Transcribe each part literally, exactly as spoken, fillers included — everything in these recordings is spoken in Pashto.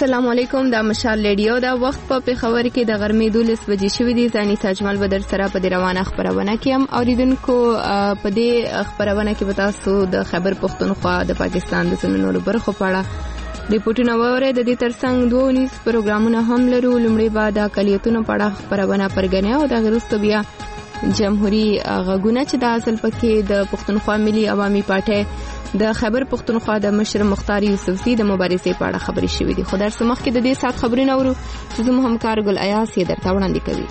السلام علیکم. دا مشال ریډیو دا وخت په پېښور کې د غرمې دولس بجې شوې دي. ځاني تاجمل بدر سره په دې روانه خبرونه کې هم اوریدونکو په دې خبرونه کې به تاسو د خیبر پښتونخوا د پاکستان د ځینو نورو برخو په اړه ریپورتونه واورئ. د دې ترڅنګ دوه نیوز پروګرامونه هم لرو. لومړی به د اقلیتونو په اړه خبرونه پرګنې او د وروسته بیا جمهوریت غږونه چې د اصل پکې د پښتونخوا ملي عوامي پارټي د خیبر پښتونخوا د مشر مختار یوسفزي د مبارزې په اړه خبرې شوې دي. خو در څه مخکې د دې سات خبرونه اورو چې زموږ همکار ګل ایاس یې درته وړاندې کوي.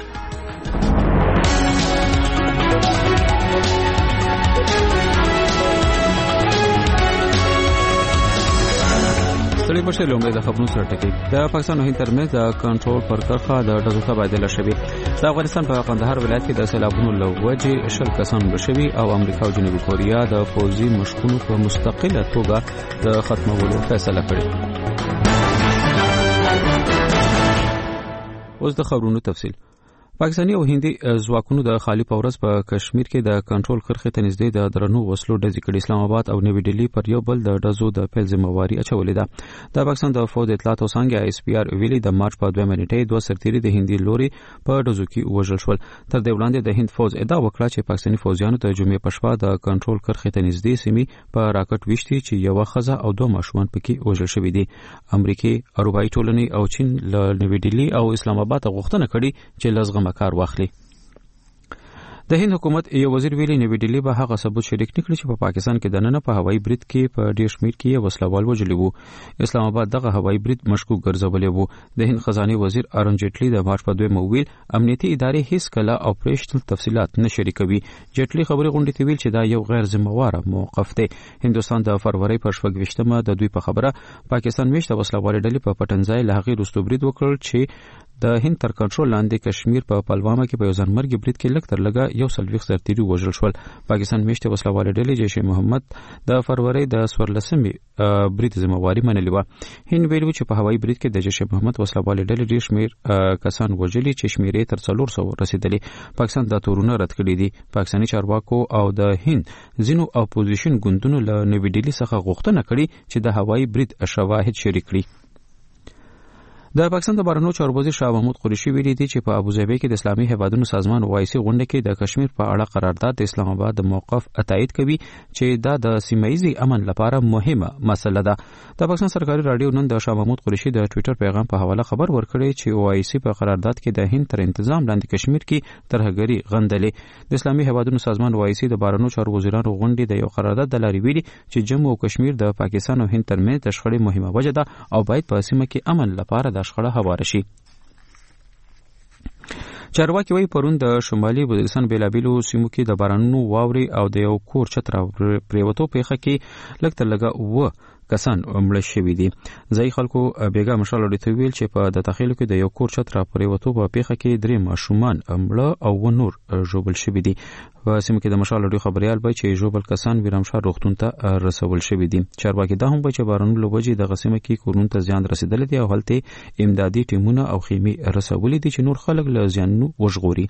ستړي بشي لومړی د خبرونو سره ټکی. د پاکستان او هند ترمنځ د کنټرول پر کرښه د ډزو تبادله شوې. د افغانستان په قندهار ولایت کې د سیلابونو له وجې شل کسان مړه شوي او امریکا او جنوبي کوریا د پوځي مشقونو په مستقله توګه د ختمولو فیصله کړې. اوس د خبرونو تفصیل. پاکستاني او هندي ځواکونو د خالي پورس په کشمیر کې د کنټرول کرښې ته نږدې د درنو وسلو ډزې کړې. اسلام آباد او نوی ډیلی پر یو بل د ډزو د پیل ذمہواری اچولې ده. د پاکستان د فوج اطلاعات او څانګې آی اس پی آر ویلي د مارچ په دوه منټې دوه سرتیري د هندي لوري په ډزو کې وژل شول. تر دې وړاندې د هند فوج ادعا وکړه چې پاکستاني فوجیانو د جمعې په شپه د کنټرول کرښې ته نږدې سیمې په راکټ ویشتي چې یو ښځه او دوه ماشومان پکې وژل شوي دي. امریکای، اروپایي ټولنې او چین له نوی ډیلی او اسلام آباد غوښتنه کړې چې لږ کار واخلي. د هند حکومت یو وزیر ویلي نوی ډیلی به هغه ثبوت شریک نکړي چې په پاکستان کې د نن په هوایي برید کې په ډیر شمیر کې وسلوال وژلي وو. اسلام آباد دغه هوایي برید مشکوک ګرځولې وو. د هند خزانه وزیر ارون جیټلی د مارچ په دوه مویل امنیتي ادارې هیڅ کله اپریشنل تفصيلات نه شریکوي. جیټلی خبري غونډې ته ویل چې دا یو غیر ذمہواره موقف دی. هندستان د فروری په شپږ د دوی په خبره پاکستان میشته وسلوال ډلې په پټنځای له هغې وروسته برید وکړ چې د هند تر کنټرول لاندې کشمیر په پلوامه کې په یو ځانمرګي برید کې لږ تر لږه یو سلويخ سرتیري وژل شول. پاکستان میشته وسلوال ډلې جیش محمد د فروری د څوارلسمې برید ذمہواری منلې و. هند ویلو چې په هوایي برید کې د جیش محمد وسلوال ډلې ډیر شمیر کسان وژلي چې شمیرې تر څلور سوه رسیدلې. پاکستان دا تورونه رد کړي دي. پاکستاني چارواکو او د هند ځینو اپوزیشن ګوندونو له نوی ډیلی څخه غوښتنه کړې چې د هوایي برید شواهد شریک کړي. د پاکستان د بهرنیو چارو وزیر شاه محمود قریشي ویلي دی چې په ابوظبي کې د اسلامي هیوادونو سازمان اوایسي غونډه کې د کشمیر په اړه قرارداد د اسلام آباد د موقف تایید کوي چې دا د سیمایي امن لپاره مهمه مسله ده. د پاکستان سرکاري رادیو نن د شاه محمود قریشي د ټوئیټر پیغام په حواله خبر ورکړی چې اوایسي په قرارداد کې د هند تر تنظیم لاندې کشمیر کې ترهګری غندلې. د اسلامي هیوادونو سازمان اوایسي د بهرنیو چارو وزیرانو غونډې د یو قرارداد د لارې ویلي چې جمهور او کشمیر د پاکستان او هند ترمنځ د شخړې مهمه وجه ده او باید په سیمه کې امن لپاره د شخړه هواره شي. چارواکي وایي پرون د شمالي وزیرستان بیلابیلو سیمو کې د بارانونو واوري او د یو کور چت را پریوتو پیښه کې لږ تر لږه و کسان مړه شوي دي. ځای خلکو بیګا مشال اورته ویل چې په د تخیلو کې د یو کور چت را پریوتو په پیښه کې درې ماشومان مړه او و نور ژوبل شوي دي. په سیمه کې د مشال اوري خبريال به چې ژوبل کسان ویرامشاه روغتون ته رسول شوي دي. چارواکي دا هم به چې بارانونو له وجې د غسیمه کې کورونو ته زیان رسیدلی دی او هلته امدادي ټیمونه او خیمې رسولې دي چې نور خلک له زیانونو وژغوري.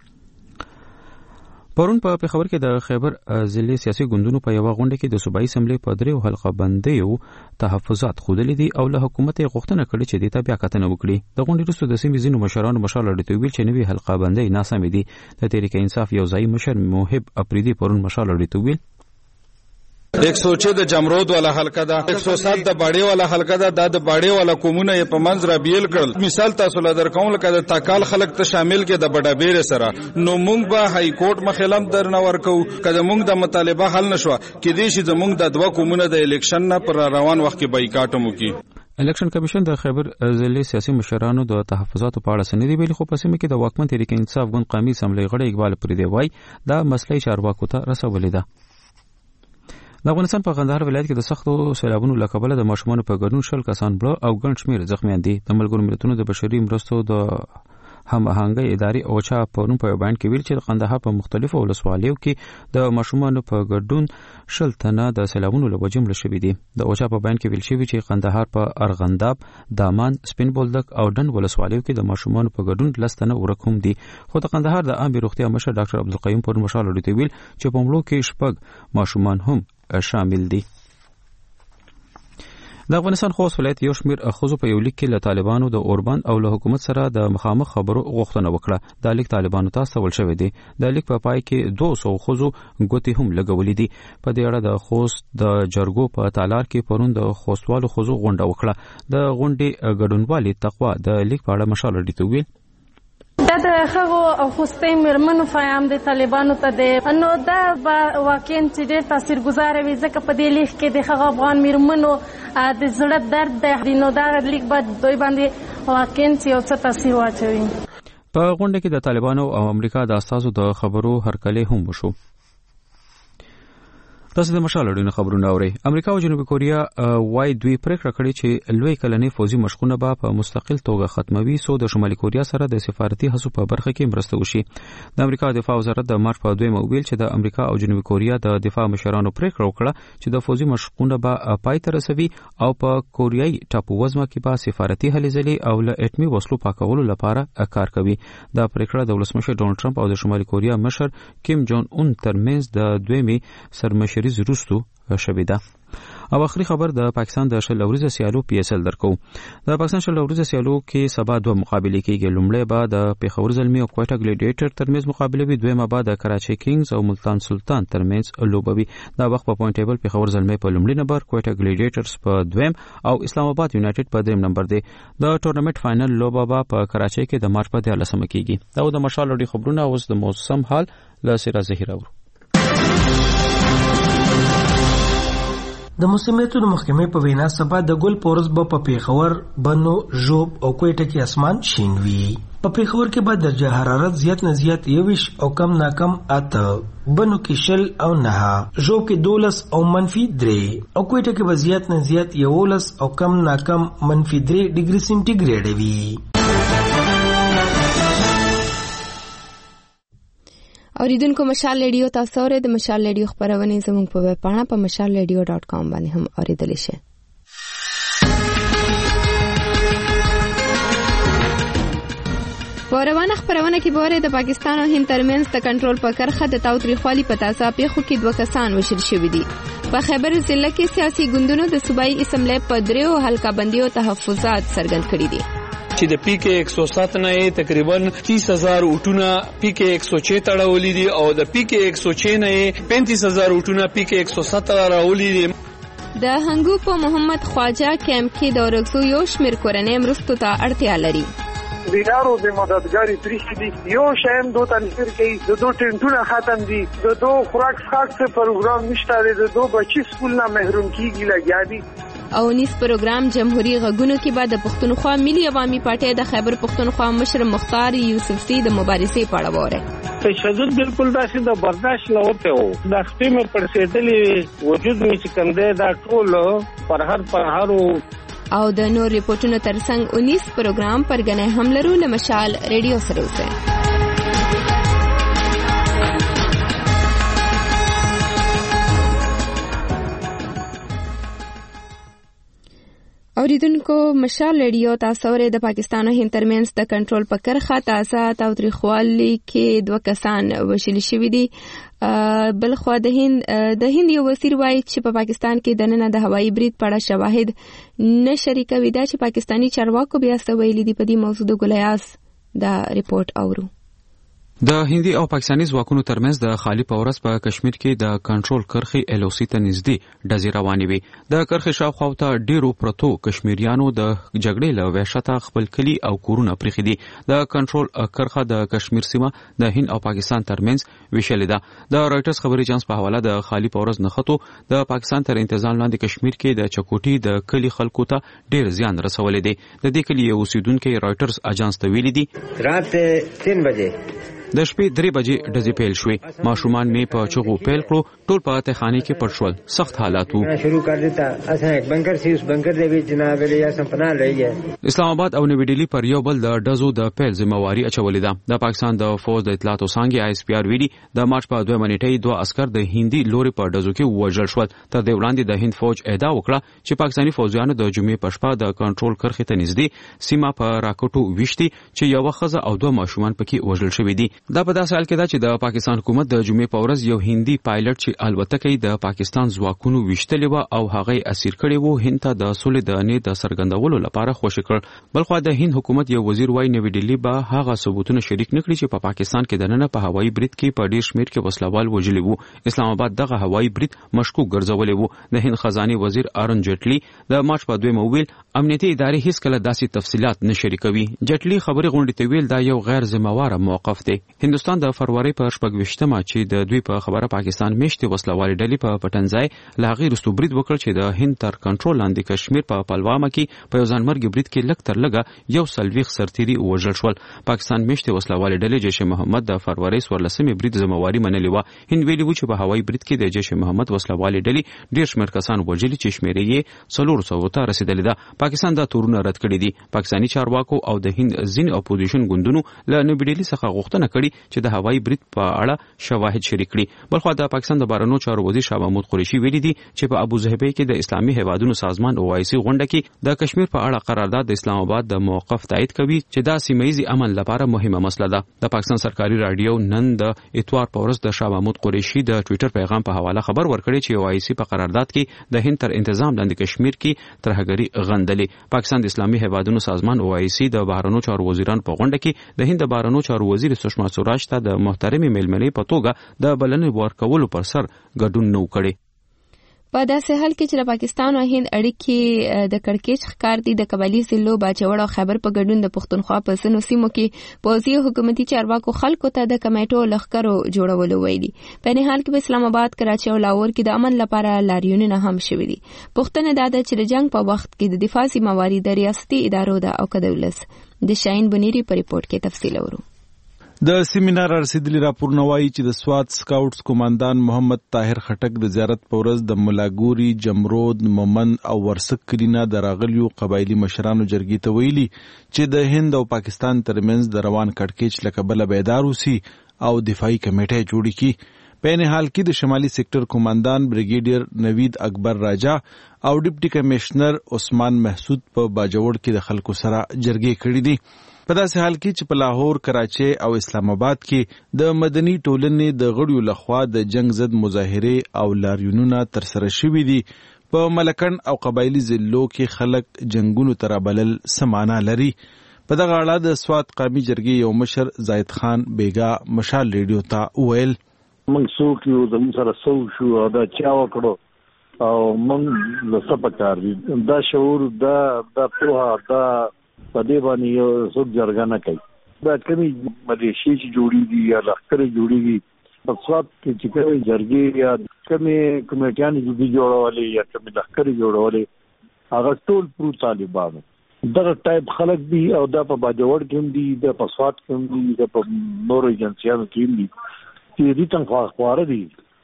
پرون په پېښور کې د خیبر ضلع سیاسي ګوندونو په یو غونډه کې د صوبایي اسمبلی په دریو حلقه بندیو تحفظات خوده دي او له حکومت غوښتنه کړې چې د ته بیا کتنه وکړي. د غونډې وروسته د سیمې ځینو مشرانو مشال اورته ویل چې نوې حلقه بندي ناسمه دي. د تحریک انصاف یو ځای مشر موهب اپریدي پرون مشال اورته ویل ایک سو چھ د جمرود والا حلقه ده، ایک سو سات د باړې والا حلقه ده. دا د باړې والا قومونه په منځ را بیل کړل. مثال تاسو له درکوم لکه د تاکال خلک ته شامل کې د بډابیر سره نو مونږ به های کورټ مخالم درنه ورکو کله مونږ د مطالبه حل نشو کې دې شي زمونږ د دوه قومونه د الیکشن نه پر روان وخت کې بایکاټ مو کی. الیکشن کمیشن د خیبر ضلع سیاسي مشرانو د تحفظاتو په اړه سندې ویلي خو په سیمه کې د واکمن تحریک انصاف ګوند قومي اسمبلی غړي اقبال پردي وای دا مسلې چارواکو ته رسولې ده. د افغانستان په قندهار ولایت کې د سختو سیلابونو له کبله د ماشومانو په ګډون شل کسان مړه او ګڼ شمېر زخمیان دي. د ملګرو ملتونو د بشري مرستو د هماهنګۍ ادارې اوچا پرون په بیان کې ویل چې د قندهار په مختلفو ولسوالیو کې د ماشومانو په ګډون شل تنه د سیلابونو له وجې مړه شوي دي. د اوچا په بیان کې ویل شوي چې قندهار په ارغنداب، دامان، سپین بولدک او ډنډ ولسوالیو کې د ماشومانو په ګډون لس تنه ورک هم دي. خو د قندهار د عامې روغتیا مشر ډاکټر عبدالقیوم پرون مشال اورته ویل چې په مړو کې شپږ ماشومان هم شامل دي. د افغانستان خوست ولایت یو شمېر ښځو په یو لیک کې له طالبانو د اوربند او له حکومت سره د مخامخ خبرو غوښتنه وکړه. دا لیک طالبانو ته استول شوی دی. د لیک په پای کې دوه سوه ښځو ګوتې هم لګولې دي. په دې اړه د خوست د جرګو په تالار کې پرون د خوستوالو ښځو غونډه وکړه. د غونډې ګډونوالې تقوا د لیک په اړه مشال رډي ته وویل دا د هغو خوستي مېرمنو پیغام د طالبانو ته دی، نو دا به واقعا چې ډېر تاثیرګذاره وي، ځکه په دې لیک کې د هغو افغان مېرمنو د زړه درد دی، نو دا لیک به دوی باندې واقعا چې یو څه تاثیر واچوي. په غونډه کې د طالبانو او امریکا د استازو د خبرو هرکلی هم وشو. تاسو د مشال اړینو خبرونه اورئ. امریکا او جنوبي کوریا وايي دوی پریکړه کړې چې لوی کلنې فوزي مشقونه به په مستقل توګه ختموي، سو د شمالي کوریا سره د سفارتي هڅو په برخه کې مرسته وشي. د امریکا دفاع وزارت د مارچ په دویمه ویل چې د امریکا او جنوبي کوریا د دفاع مشرانو پریکړه وکړه چې د فوزي مشقونه به پای ته رسوي او په کوریايي ټاپووزمه کې به سفارتي هلې ځلې او له اټمي وسلو پاکولو لپاره کار کوي. دا پریکړه د ولسمشر ډونالد ټرمپ او د شمالي کوریا مشر کیم جون اون ترمنځ د دویمه سرمشري وروسته شوې ده. او اخري خبر د پاکستان د شل ورځې سیالو پی اس ال درکو. د پاکستان شل ورځې سیالو کې سبا دوه مقابله کېږي. لومړی به د پیښور زلمی او کوټا ګلیډیټر ترمنځ مقابله وي، دویمه به د کراچي کینګز او ملتان سلطان ترمنځ لوبه وي. دا وخت په پوینټ ټیبل پیښور زلمی په لومړي نمبر، کوټا ګلیډیټرز په دویم او اسلام آباد یونایټډ په دریم نمبر دی. د ټورنمنت فائنل لوبه به په کراچي کې د مارچ په دیارلسمه کېږي. دا د مشال لړۍ خبرونه. اوس د موسم حال له سیرا زهیر اورو. د موسمیاتو د محکمې په وینا سبا د ګل پورز به په پیښور، بنو، ژوب او کوټه کې اسمان شین وي. په پیښور کې به درجه حرارت زیات نه زیات یویش او کم نا کم اته، بنو کې شل او نه، ژوب کې دولس او منفي درې او کوټه کې به زیات نه زیات یولس او کم نا کم منفي درې ډیګري سنټیګریډ وي. اوریدونکو مشال ریډیو تاسو اورئ. د مشال ریډیو خبرونه زموږ په ویب پاڼه په مشال ریډیو ډاټ کام باندې هم اوریدلی شئ. په روانه خبرونه کې به د پاکستان او هند ترمنځ د کنټرول په کرښه د تاوتریخوالي په تازه پیښو کې دوه کسان وژل شوي دي. په خیبر ضلع کې سیاسي ګوندونو د صوبایي اسمبلی په دریو حلقه بندیو تحفظات څرګند کړي دي چې د پی کې ایک سو سات نه تقریبا تیس هزار اوټونه پی کې ایک سو چھ تړولې دي او د پی کې ایک سو چھ نه پینتیس هزار اوټونه پی کې ایک سو سات راولې دي. د هنګو په محمد خواجه کیمپ کې د ورکسو یو شمیر کورنۍ مرستو ته اړتیا لري. دیدارو د مددګاری پریشي دي، یو شایم دو تنفیر کوي، د دو ټینټونه ختم دي، د دو خوراک خاص پروګرام نشته، د دو بچی سکول نه محروم کیږي لګیا دي. او نیس پروګرام جمهوریت غږونو کې بعد د پښتونخوا ملي عوامي پارټي د خیبر پښتونخوا مشر مختار یوسفزي د مبارزې په اړه وره. تشدد بالکل داسې د برداشت لوته وو، د خپل پر سیدلې وجود می چې کوم دی دا ټول پر هر پر هرو او د نور ریپورتونو ترڅنګ اونیس پروګرام پر غنه هم لرو. لمشال ریډیو سره اوسئ. اوریدونکو مشال ریډیو تاسو اورئ. د پاکستان او هند ترمنځ د کنټرول په کرښه تازه تاوتریخوالي کې دوه کسان وژل شوي دي. بل خو د هند د هند یو وزیر وایي چې په پاکستان کې د نن د هوایي برید په اړه شواهد نه شریکوي. دا چې پاکستاني چارواکو بیا څه ویلي دي په دې موضوع د ګلیاس دا ریپورت اورو. د هندي او پاکستاني ځواکونو ترمنځ د خالي پورس په کشمیر کې د کنټرول کرښې ایل او سی ته نږدې ډزې روانې وي. د کرښې شاوخوا ته ډیرو پرتو کشمیریانو د جګړې له وحشته خپل کلي او کورونه پریښي دي. د کنټرول کرښه د کشمیر سیمه د هند او پاکستان ترمنځ ویشلې ده. د رائټرز خبري اژانس په حواله د خالي پورس نخښتو د پاکستان تر انتظام لاندې کشمیر کې د چکوټي د کلي خلکو ته ډیر زیان رسولې دي. د دې کلي اوسیدونکو رائټرز اژانس ته ویلي دي رات تین بجې د شپې درې بجې ډزې پیل شوې. ماشومان مې په چغو پیل کړو، ټول په تهخانه کې پټ شول. سخت حالات وو. شروع کړ دیتا اسه یک بنکر سی اس بنکر دی وی جناب له یا سم پناه لري. اسلام آباد او نوی ډیلی پر یو بل د ډزو د پیل ذمہواری اچولې ده. د پاکستان د فوج د اطلاعاتو څانګې آی اس پی آر ویلي د مارچ په دوه منټې دوه عسكر د هندي لوري په ډزو کې وژل شول. تر دې وړاندې د هند فوج ادعا وکړه چې پاکستاني فوجیانو د جمعې په شپه د کنټرول کرښې ته نږدې سیمه په راکټو ویشتي چې یو ښځه او دوه ماشومان پکې وژل شوي دي. دا په داسې حال کې دا چې د پاکستان حکومت د جمعې په ورځ یو هندي پایلټ چې الوتکه د پاکستان ځواکونو وشتلې و او هغه اسیر کړی وو هند ته د سولې د نه د سرګندولو لپاره خوشی کړ. بلخو د هند حکومت یو وزیر وايي نوې ډیلی به هغه ثبوتونه شریک نکړي چې په پاکستان کې د نن په هوایي برید کې په ډیر شمیر کې وسلوال وژلي وو. اسلام آباد دغه هوایي برید مشکوک ګرځولې وو. د هند خزانه وزیر ارون جیټلی د مارچ په دویمه ویل امنیتي ادارې هیڅ کله داسې تفصيلات نه شریکوي. جیټلی خبري غونډې ته ویل دا یو غیر ذمہوار موقف دی. هندستان د فروری په شپږ ویشتمه چې د دوی په خبره پاکستان میشتي وسلوالي ډلې په پټنځای لاغي رستو برید وکړ چې د هند تر کنټرول لاندې کشمیر په پلوامه کې په یو ځانمرګي برید کې لک تر لګه یو سلويخ سرتيري وژل شول. پاکستان میشتي وسلوالي ډلې جیش محمد د فروری څوارلسمې برید ذمہواري منلې و. هند ویلي و چې په هوایي برید کې د جیش محمد وسلوالي ډلې ډیر شمېر کسان وژلي چې شمېر یې څلور سوه ته رسیدلې ده. پاکستان دا تورونه رد کړي دي. پاکستاني چارواکو او د هند ځینې اپوزیشن ګوندونو له نوې ډیلی څخه غوښتنه کړې چې د هوایي برید په اړه شواهد شریک کړي. بلخو د پاکستان د بهرنیو چارو وزیر شاه محمود قریشي ویلي دي چې په ابوظبي کې د اسلامي هیوادونو سازمان او آی سی غونډه کې د کشمیر په اړه قرارداد د اسلام آباد د موقف تایید کوي چې دا سیمایي امن لپاره مهمه مسله ده. د پاکستان سرکاري رادیو نن د اتوار په ورځ د شاه محمود قریشي د ټوئیټر پیغام په حواله خبر ورکړی چې او آی سی په قرارداد کې د هند تر تنظیم لاندې کشمیر کې ترهګری غندلې. پاکستان د اسلامي هیوادونو سازمان او آی سی د بهرنیو چارو وزیران په غونډه کې د هند د بهرنیو چارو وزیر سشما سوراج ته د محترمې میلمنې په توګه د بلنې ورکولو پر سر ګډون نه وکړي. په داسې حال کې چې د پاکستان او هند اړیکې د کړکېچ ښکار دي، د قبایلي ضلعو باجوړ او خیبر په ګډون د پښتونخوا په ځینو سیمو کې پوځي او حکومتي چارواکو خلکو ته د کمیټو لښکرو جوړولو ویلي. په دې حال کې په اسلام آباد، کراچي او لاهور کې د امن لپاره لاریونونه هم شوي دي. پوښتنه دا ده چې د جنگ په وخت کې د دفاع ذمہواري د ریاستي ادارو ده او که د ولس. د شاهین بنيري په ریپورت کې تفصیل اورو. د سیمینار رسیدلی راپورونه وایي چې د سوات سکاوټس کمانډان محمد طاهر خټک د زیارت په ورځ د ملاګوري، جمرود، مومن او ورسک کلینا د راغلیو قبایلی مشرانو جرګې ته ویلي چې د هند او پاکستان ترمنځ د روان کړکېچ له کبله بیدار اوسي او دفاعي کمیټه جوړ کړي. په این حال کې د شمالي سیکټر کمانډان بریګیډیر نوید اکبر راجا او ډیپټي کمشنر عثمان محسود په باجوړ کې د خلکو سره جرګې کړې دي. په داسې حال کې چې په لاهور، کراچي او اسلام آباد کې د مدني ټولنې د غړیو لخوا د جنگ ضد مظاهرې او لاریونونه ترسره شوي دي. په ملکن او قبایلی ضلعو کې خلک جنگونو ته رابلل څه معنا لري. په دغه اړه د سوات قومي جرګې یو مشر زاید خان بیګا مشال ریډیو ته وویل: موږ څوک یو زموږ سره څو شو او دا چا وکړو او موږ له څه پکار دي دا شعور دا دا پوهه دا په دې باندې یو څوک جرګه نه کوي. دا کمی ملیشي چې جوړیږي یا لښکرې جوړیږي په سوات کې چې کومې جرګې یا کومې کمیټیانې چې دي جوړولې یا کومې لښکرې جوړولې هغه ټول پرو طالبانو دغه ټایپ خلک دي او دا په باجوړ کې هم دي، دا په سوات کې هم دي، دا په نورو ایجنسیانو کې هم دي چې دې تنخواه خواره دي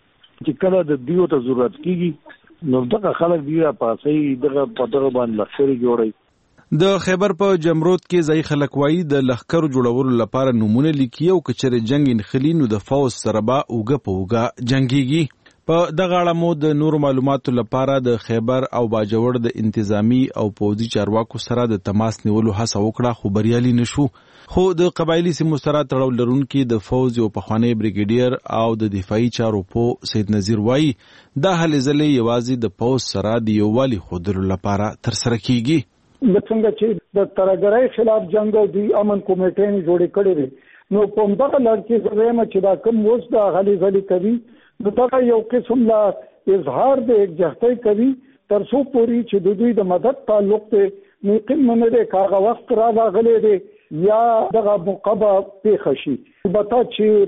چې کله د دیو ته ضرورت کېږي نو دغه خلک دي په صحیح دغه په دغه باندې لښکرې جوړوي. د خیبر په جمرود کې ځای خلک وایي د لښکرو جوړولو لپاره نمونه لیکي او کچره جنگ انخلي نو د فوز سره به اوګه په اوګه جنگيږي. په دغه اړه مو د نور معلوماتو لپاره د خیبر او باجوړ د انتظامی او پوځي چارواکو سره د تماس نیولو هڅه وکړه خو بریالي نشو. خو د قبایلی سیمو سره تړاو لرونکي د فوز یو پخوانی بریګیډیر او د دفاعي چارو په سید نذیر وایي دا هلې ځلې یوازې د فوز سره د یووالي ښودلو لپاره ترسره کیږي. څنګه چې د ترهګرۍ خلاف جنگ او د امن کمیټې جوړې کړې دي نو په دغه لړ کې زموږ چې دا کوم اوس د غلي غلي کوي نو دا یو قسم لا اظهار د یکجهتۍ کوي تر څو پوري چې د دوی د مدد تعلق ته ممکن نه دی کاغه وخت را غلي دي یا دغه مقابه پیښ شي. البته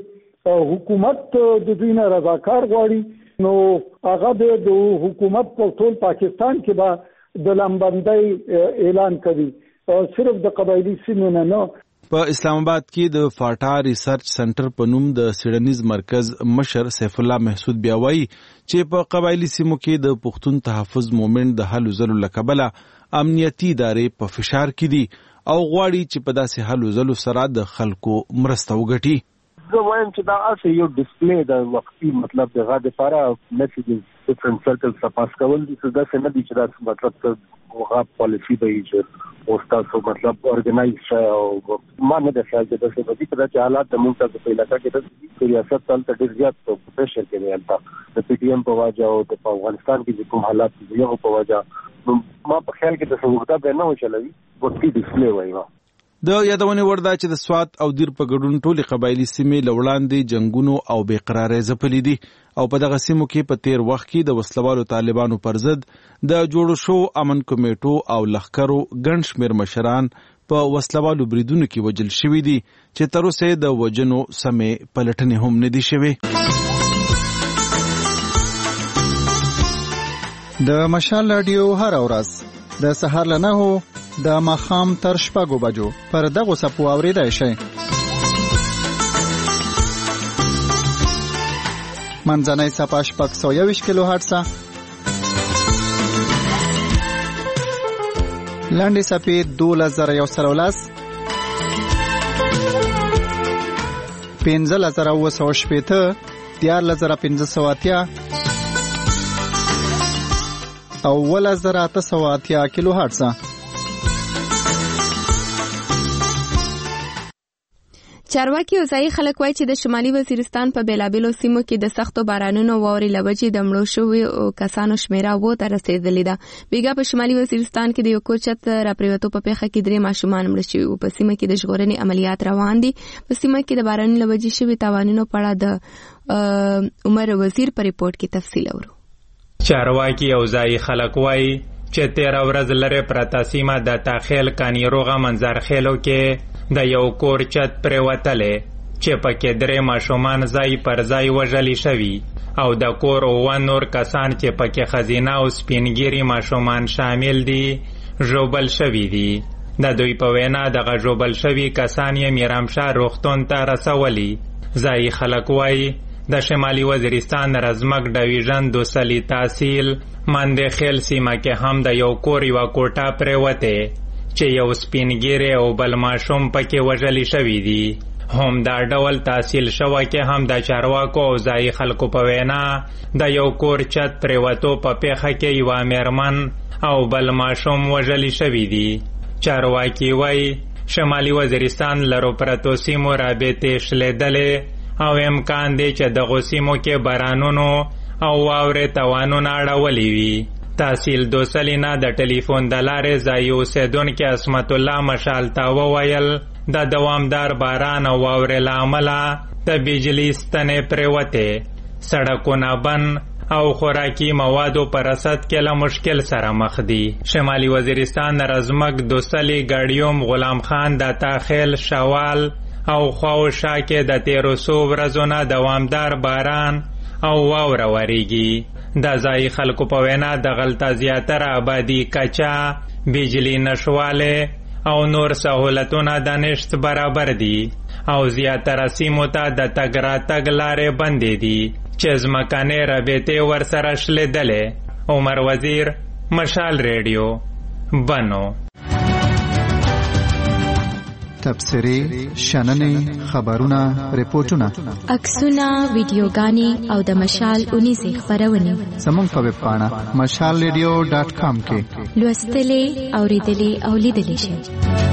چې حکومت د دوی نه رضاکار غواړي نو هغه د حکومت په ټول پاکستان کې به د لامبندۍ اعلان کوي صرف د قبایلی سیمو نه نه. په اسلام آباد کې د فاټا ریسرچ سنټر په نوم د سیډنیز مرکز مشر سیف الله محسود بیا وایي چې په قبایلی سیمو کې د پښتون تحفظ مومنټ د هلو ځلو لکبله امنیتي ادارې په فشار کې دي او غواړي چې په داسې هلو ځلو سره د خلکو مرسته وګټي. زه وایم چې دا اصل یو ډسپلی د وختي مطلب د غاډه لپاره میسیجز ډیفرنٹ سرکل سپاس کول دي څه داسې نه دي چې دا مطلب هغه پالیسی به چې او تاسو مطلب اورګنایز او ما نه د خیال چې د څه په دې چې حالات د مونږ ته په علاقې کې د ریاست تل ته ډیر زیات پریشر کې دی البته د پی ټی ایم په وجه او د افغانستان کې کوم حالات دي هغه په وجه ما په خیال کې د څه به نه وچلوي ورته ډیسپلی وایي. د یادونه ورده چې د سوات او دیر په ګډون ټولي قبایلی سیمې لوړاندې جنگونو او بې قرارۍ ځپلې دي او په دغه سیمو کې په تیر وخت کې د وسلوالو طالبانو پر ضد د جوړو شو امن کمیټو او لخکرو ګڼ شمېر مشران په وسلوالو بریدونو کې وجل شوي دي چې تر اوسه د وجنو سمې پلټنې هم نه دي شوي. د مشال رادیو هر ورځ د سهار له نهو د ماښام تر شپږو بجو پر دغو څپو اورېدای شئ. منځنۍ څپه شپږ سوه یوویشت کیلو هرټزه، لنډې څپې دولس زره یو سل او لس، پنځلس زره اووه سوه شپېته، دیارلس زره پنځه سوه اتیا او اوولس زره اته سوه اتیا کیلو هرټزه. چارواکي او ځایي خلک وایي چې د شمالي وزیرستان په بیلابیلو سیمو کې د سختو بارانونو واورې له وجې د مړو شویو کسانو شمېره اوو ته رسېدلې ده. بیګا په شمالي وزیرستان کې د یو کور چت راپرېوتو په پیښه کې درې ماشومان مړه شوي وو. په سیمه کې د ژغورنې عملیات روان دي. په سیمه کې د بارانونو له وجې شوي تاوانونو په اړه د عمر وزیر په ریپورت کې تفصیل اورو. چارواکي او ځایي خلک وایي چې تیره ورځ لرې پرته سیمه د تاخیل کانیروغه منظرخیلو کې د یو کور چت پرېوتلې چې پکې درې ماشومان ځای پر ځای وژلي شوي او د کور اووه نور کسان چې پکې ښځینه او سپینګیري ماشومان شامل دي ژوبل شوي دي. د دوی په وینا دغه ژوبل شوي کسان یې میرامشاه روغتون ته رسولي. ځایي خلک وایي د شمالي وزیرستان رزمک ډویژن دوسلی تحصیل مندې خیل سیمه کې هم د یو کور یوه کوټه پرېوتې چې یو سپینګیری او بل ماشوم پکې وژلي شوي دي. هم دا ډول تحصیل شوه کې هم د چارواکو او ځایي خلکو په وینا د یو کور چت پرېوتو په پیښه کې یوه میرمن او بل ماشوم وژلي شوي دي. چارواکي وایي شمالي وزیرستان لرو پرتو سیمو رابطې شلېدلې او امکان دی چې دغو سیمو کې بارانونو او واورې توانونه اړولي وي. تحصیل دوسلینا د ټلیفون د لارې ځایي اوسېدونکي عصمت الله مشال ته وویل د دوامدار باران او واورې له امله د بجلي ستنې پرېوتې، سړکونه بند او خوراکي موادو په رسد کې له مشکل سره مخ دي. شمالي وزیرستان رزمک دوسلی ګاډیوم غلام خان د تاخیل شوال او خواوشا کې د تیرو څو ورځو نه دوامدار باران او واوره وریږي. د ځایي خلکو په وینا د غلطه زیاتره آبادي کچا، بجلی نشواله او نور سهولتونه د نشت برابر دي او زیاتره سیمو ته د تګ راتګ لارې بندې دي چې ځمکنۍ رابطې ورسره شلېدلې. عمر وزیر، مشال ریډیو، بنو. تبصرې، شننې، خبرونه، ریپورتونه، عکسونه، ویډیوګانې او د مشال اونیزې خپرونې زموږ په ویب پاڼه مشال ریډیو ډاټ کام کې لوستلې، اورېدلې او لیدلې شئ.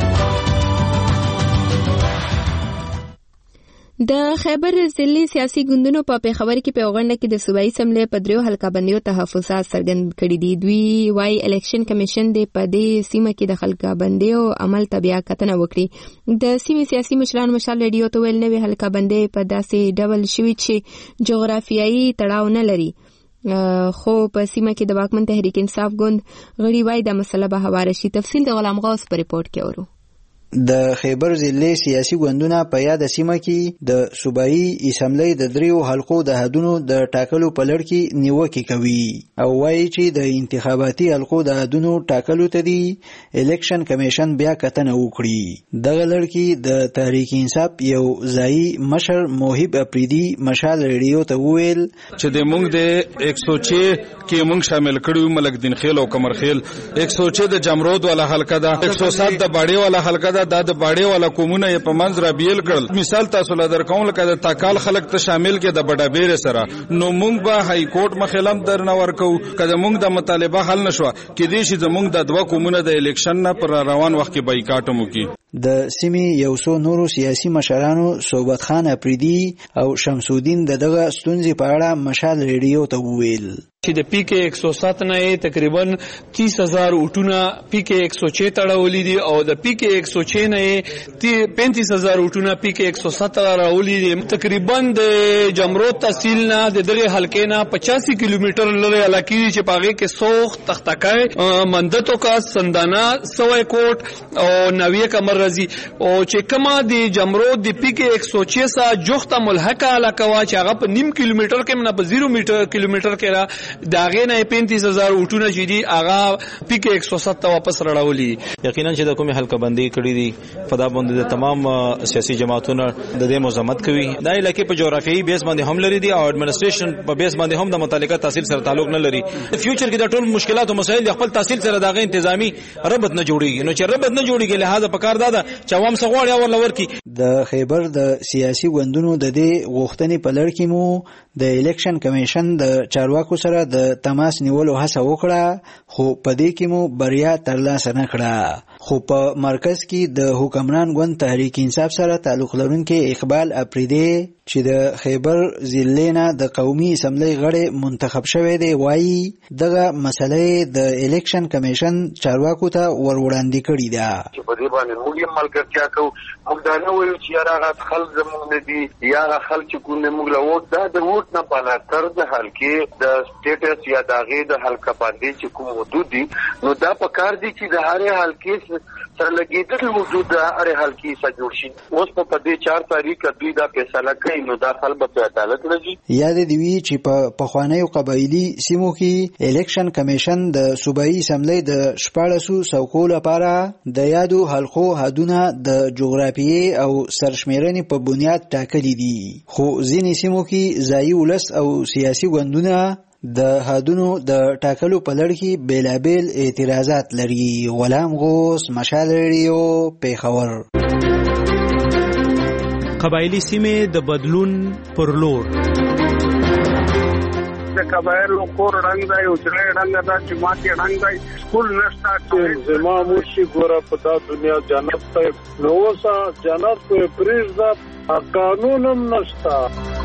د خیبر ضلعي سیاسي ګوندونو په پېښور کې په غونډه کې د صوبایي اسمبلۍ په دریو حلقه بندیو تحفظات څرګند کړي دي. دوی وايي الیکشن کمیشن د په دې سیمه کې د حلقه بندیو عمل ته بیا کتنه وکړي. د سیمې سیاسي مشران مشال ریډیو ته ویل نوې حلقه بندي په داسې ډول شوي چې جغرافیایي تړاو نه لري، خو په سیمه کې د واکمن تحریک انصاف ګوند غړي وايي دا مسله به هواره شي. تفصیل د غلام غوث په ریپورت کې اورو. د خیبر ضلع سیاسي ګوندونه په یاد سیمه کې د صوبایي اسمبلی د دریو حلقو د حدونو د ټاکلو په لړ کې نیوکې کوي او وایي چې د انتخاباتي حلقو د حدونو ټاکلو ته دی الیکشن کمیشن بیا کتنه وکړي. دغه لړ کې د تحریک انصاف یو ځایي مشر موهب اپریدي مشال ریډیو ته وویل چې د مونږ د ایک سو چھ کې مونږ شامل کړو ملک دین خیل او کمر خیل، ایک سو چھ د جمرود والا حلقه ده، ایک سو سات د باړې والا حلقه ده، دا د باړې والا قومونه یې په منځ را بیل کړل. مثال تاسو لا درکوم لکه د تاکال خلک ته شامل کې د بډابیر سره نو موږ به های کورټ مخالم درنه ورکو کله موږ د مطالبه حل نشو کې دې شي زموږ د دوه قومونه د الیکشن نه پر روان وخت کې بایکاټ مو کی. د سیمې یو څو نورو سیاسي مشرانو صوبت خان افریدي او شمس الدین دغه ستونزې په اړه مشال ریډیو ته وویل چې د پی کې ایک سو سات نه تقریبا تیس هزار اوټونه پی کې ایک سو چھ تړولې دي او د پی کې ایک سو چھ نه پینتیس هزار اوټونه پی کې ایک سو سات راولې دي. تقریبا د جمرود تحصیل نه د دغه حلقې نه پچاسی کیلومتر لري علاقې چې پاغه کې سوخ تختکای مندتو کا سندانا سوای کوټ او نویه کمر رضی او چې کما د جمرود د پی کې ایک سو چھ سا جوخته ملحقه علاقه وا چې هغه په نیم کیلومتر کې نه په زیرو میټر کیلومتر کې را داغه نه پینتیس هزار اوټونه چې دي هغه پی کې ایک سو سات واپس راړولي. یقینا چې د کومه حلقه بندي کړې دي فدا باندې د تمام سیاسي جماعتونو د دې مزمت کوي. دا علاقې په جغرافیایي بیس باندې هم لري دي او ایڈمنسټریشن په بیس باندې هم د متعلقه تحصیل سره تعلق نه لري. فیوچر کې د ټول مشکلات او مسایل د خپل تحصیل سره داغه انتظامی ربط نه جوړیږي. نو چې ربط نه جوړیږي لہذا پکار دا چې عوام سغواړي او لور کی د خیبر د سیاسي ګوندونو د دې غوښتنې په لړ کې مو د الیکشن کمیشن د چارواکو سره د تماس نیولو هڅه وکړه خو په دې کې مو بریا ترلاسه نه کړه. خو په مرکز کې د حکمران ګوند تحریک انصاف سره تعلق لرونکي اقبال افریدي چې د خیبر ضلع نه د قومي اسمبلی غړی منتخب شوی دی وایي دغه مسله د الیکشن کمیشن چارواکو ته وروړاندې کړې ده. چې په دې باندې موږ یې ملګرتیا کوو. موږ دا نه وایو چې هغه خلک زموږ نه دي یا هغه خلک چې کوم موږ له ووټ دا د ووټ نه پالاتر د حلقې د سټیټس یا د هغې د حلقه باندې چې کوم حدود دي نو دا په کار دي چې د هرې حلقې سره لګېدلي حدود د هرې حلقې سره جوړ شي. اوس په دې چار تاریخ دوی دا فیصله کوي نو دا خلک به په عدالت راځي. یاد دې وي چې په پخوانیو قبایلي سیمو کې الیکشن کمیشن د صوبایي اسمبلی د شپاړسو څوکو لپاره د یادو حلقو حدونه د جغرافیې او سرشمیرنې په بنیاد ټاکلي دي. خو ځینې سیمو کې ځایي ولس او سیاسي ګوندونه د حدونو د ټاکلو په لړ کې بیلابیل اعتراضات لري. غلام غوث، مشال ریډیو، پیښور. قبایلی سیمې د بدلون پر لور د قبایلو کور رنګ دی او چې رنګ دا چې ماته رنګ دی سکول نشته چې زما مرشي ګوره په دا دنیا جنت ته نو وسه جنت په پریزه قانونم نشته.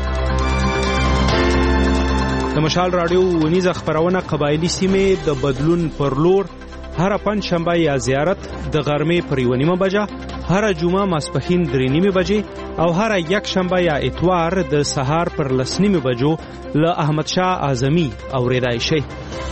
د مشال رادیو ونیزه خبرونه قبایلی سیمې د بدلون پر لور هر پنځ شنبه یا زیارت د غرمې پر یو نیمه بجه، هر جمعه ماسپښین درې نیمه بجې او هر یک شنبه یا اتوار د سهار پر لس نیمه بجو له احمد شاه اعظمي اوریدای شي.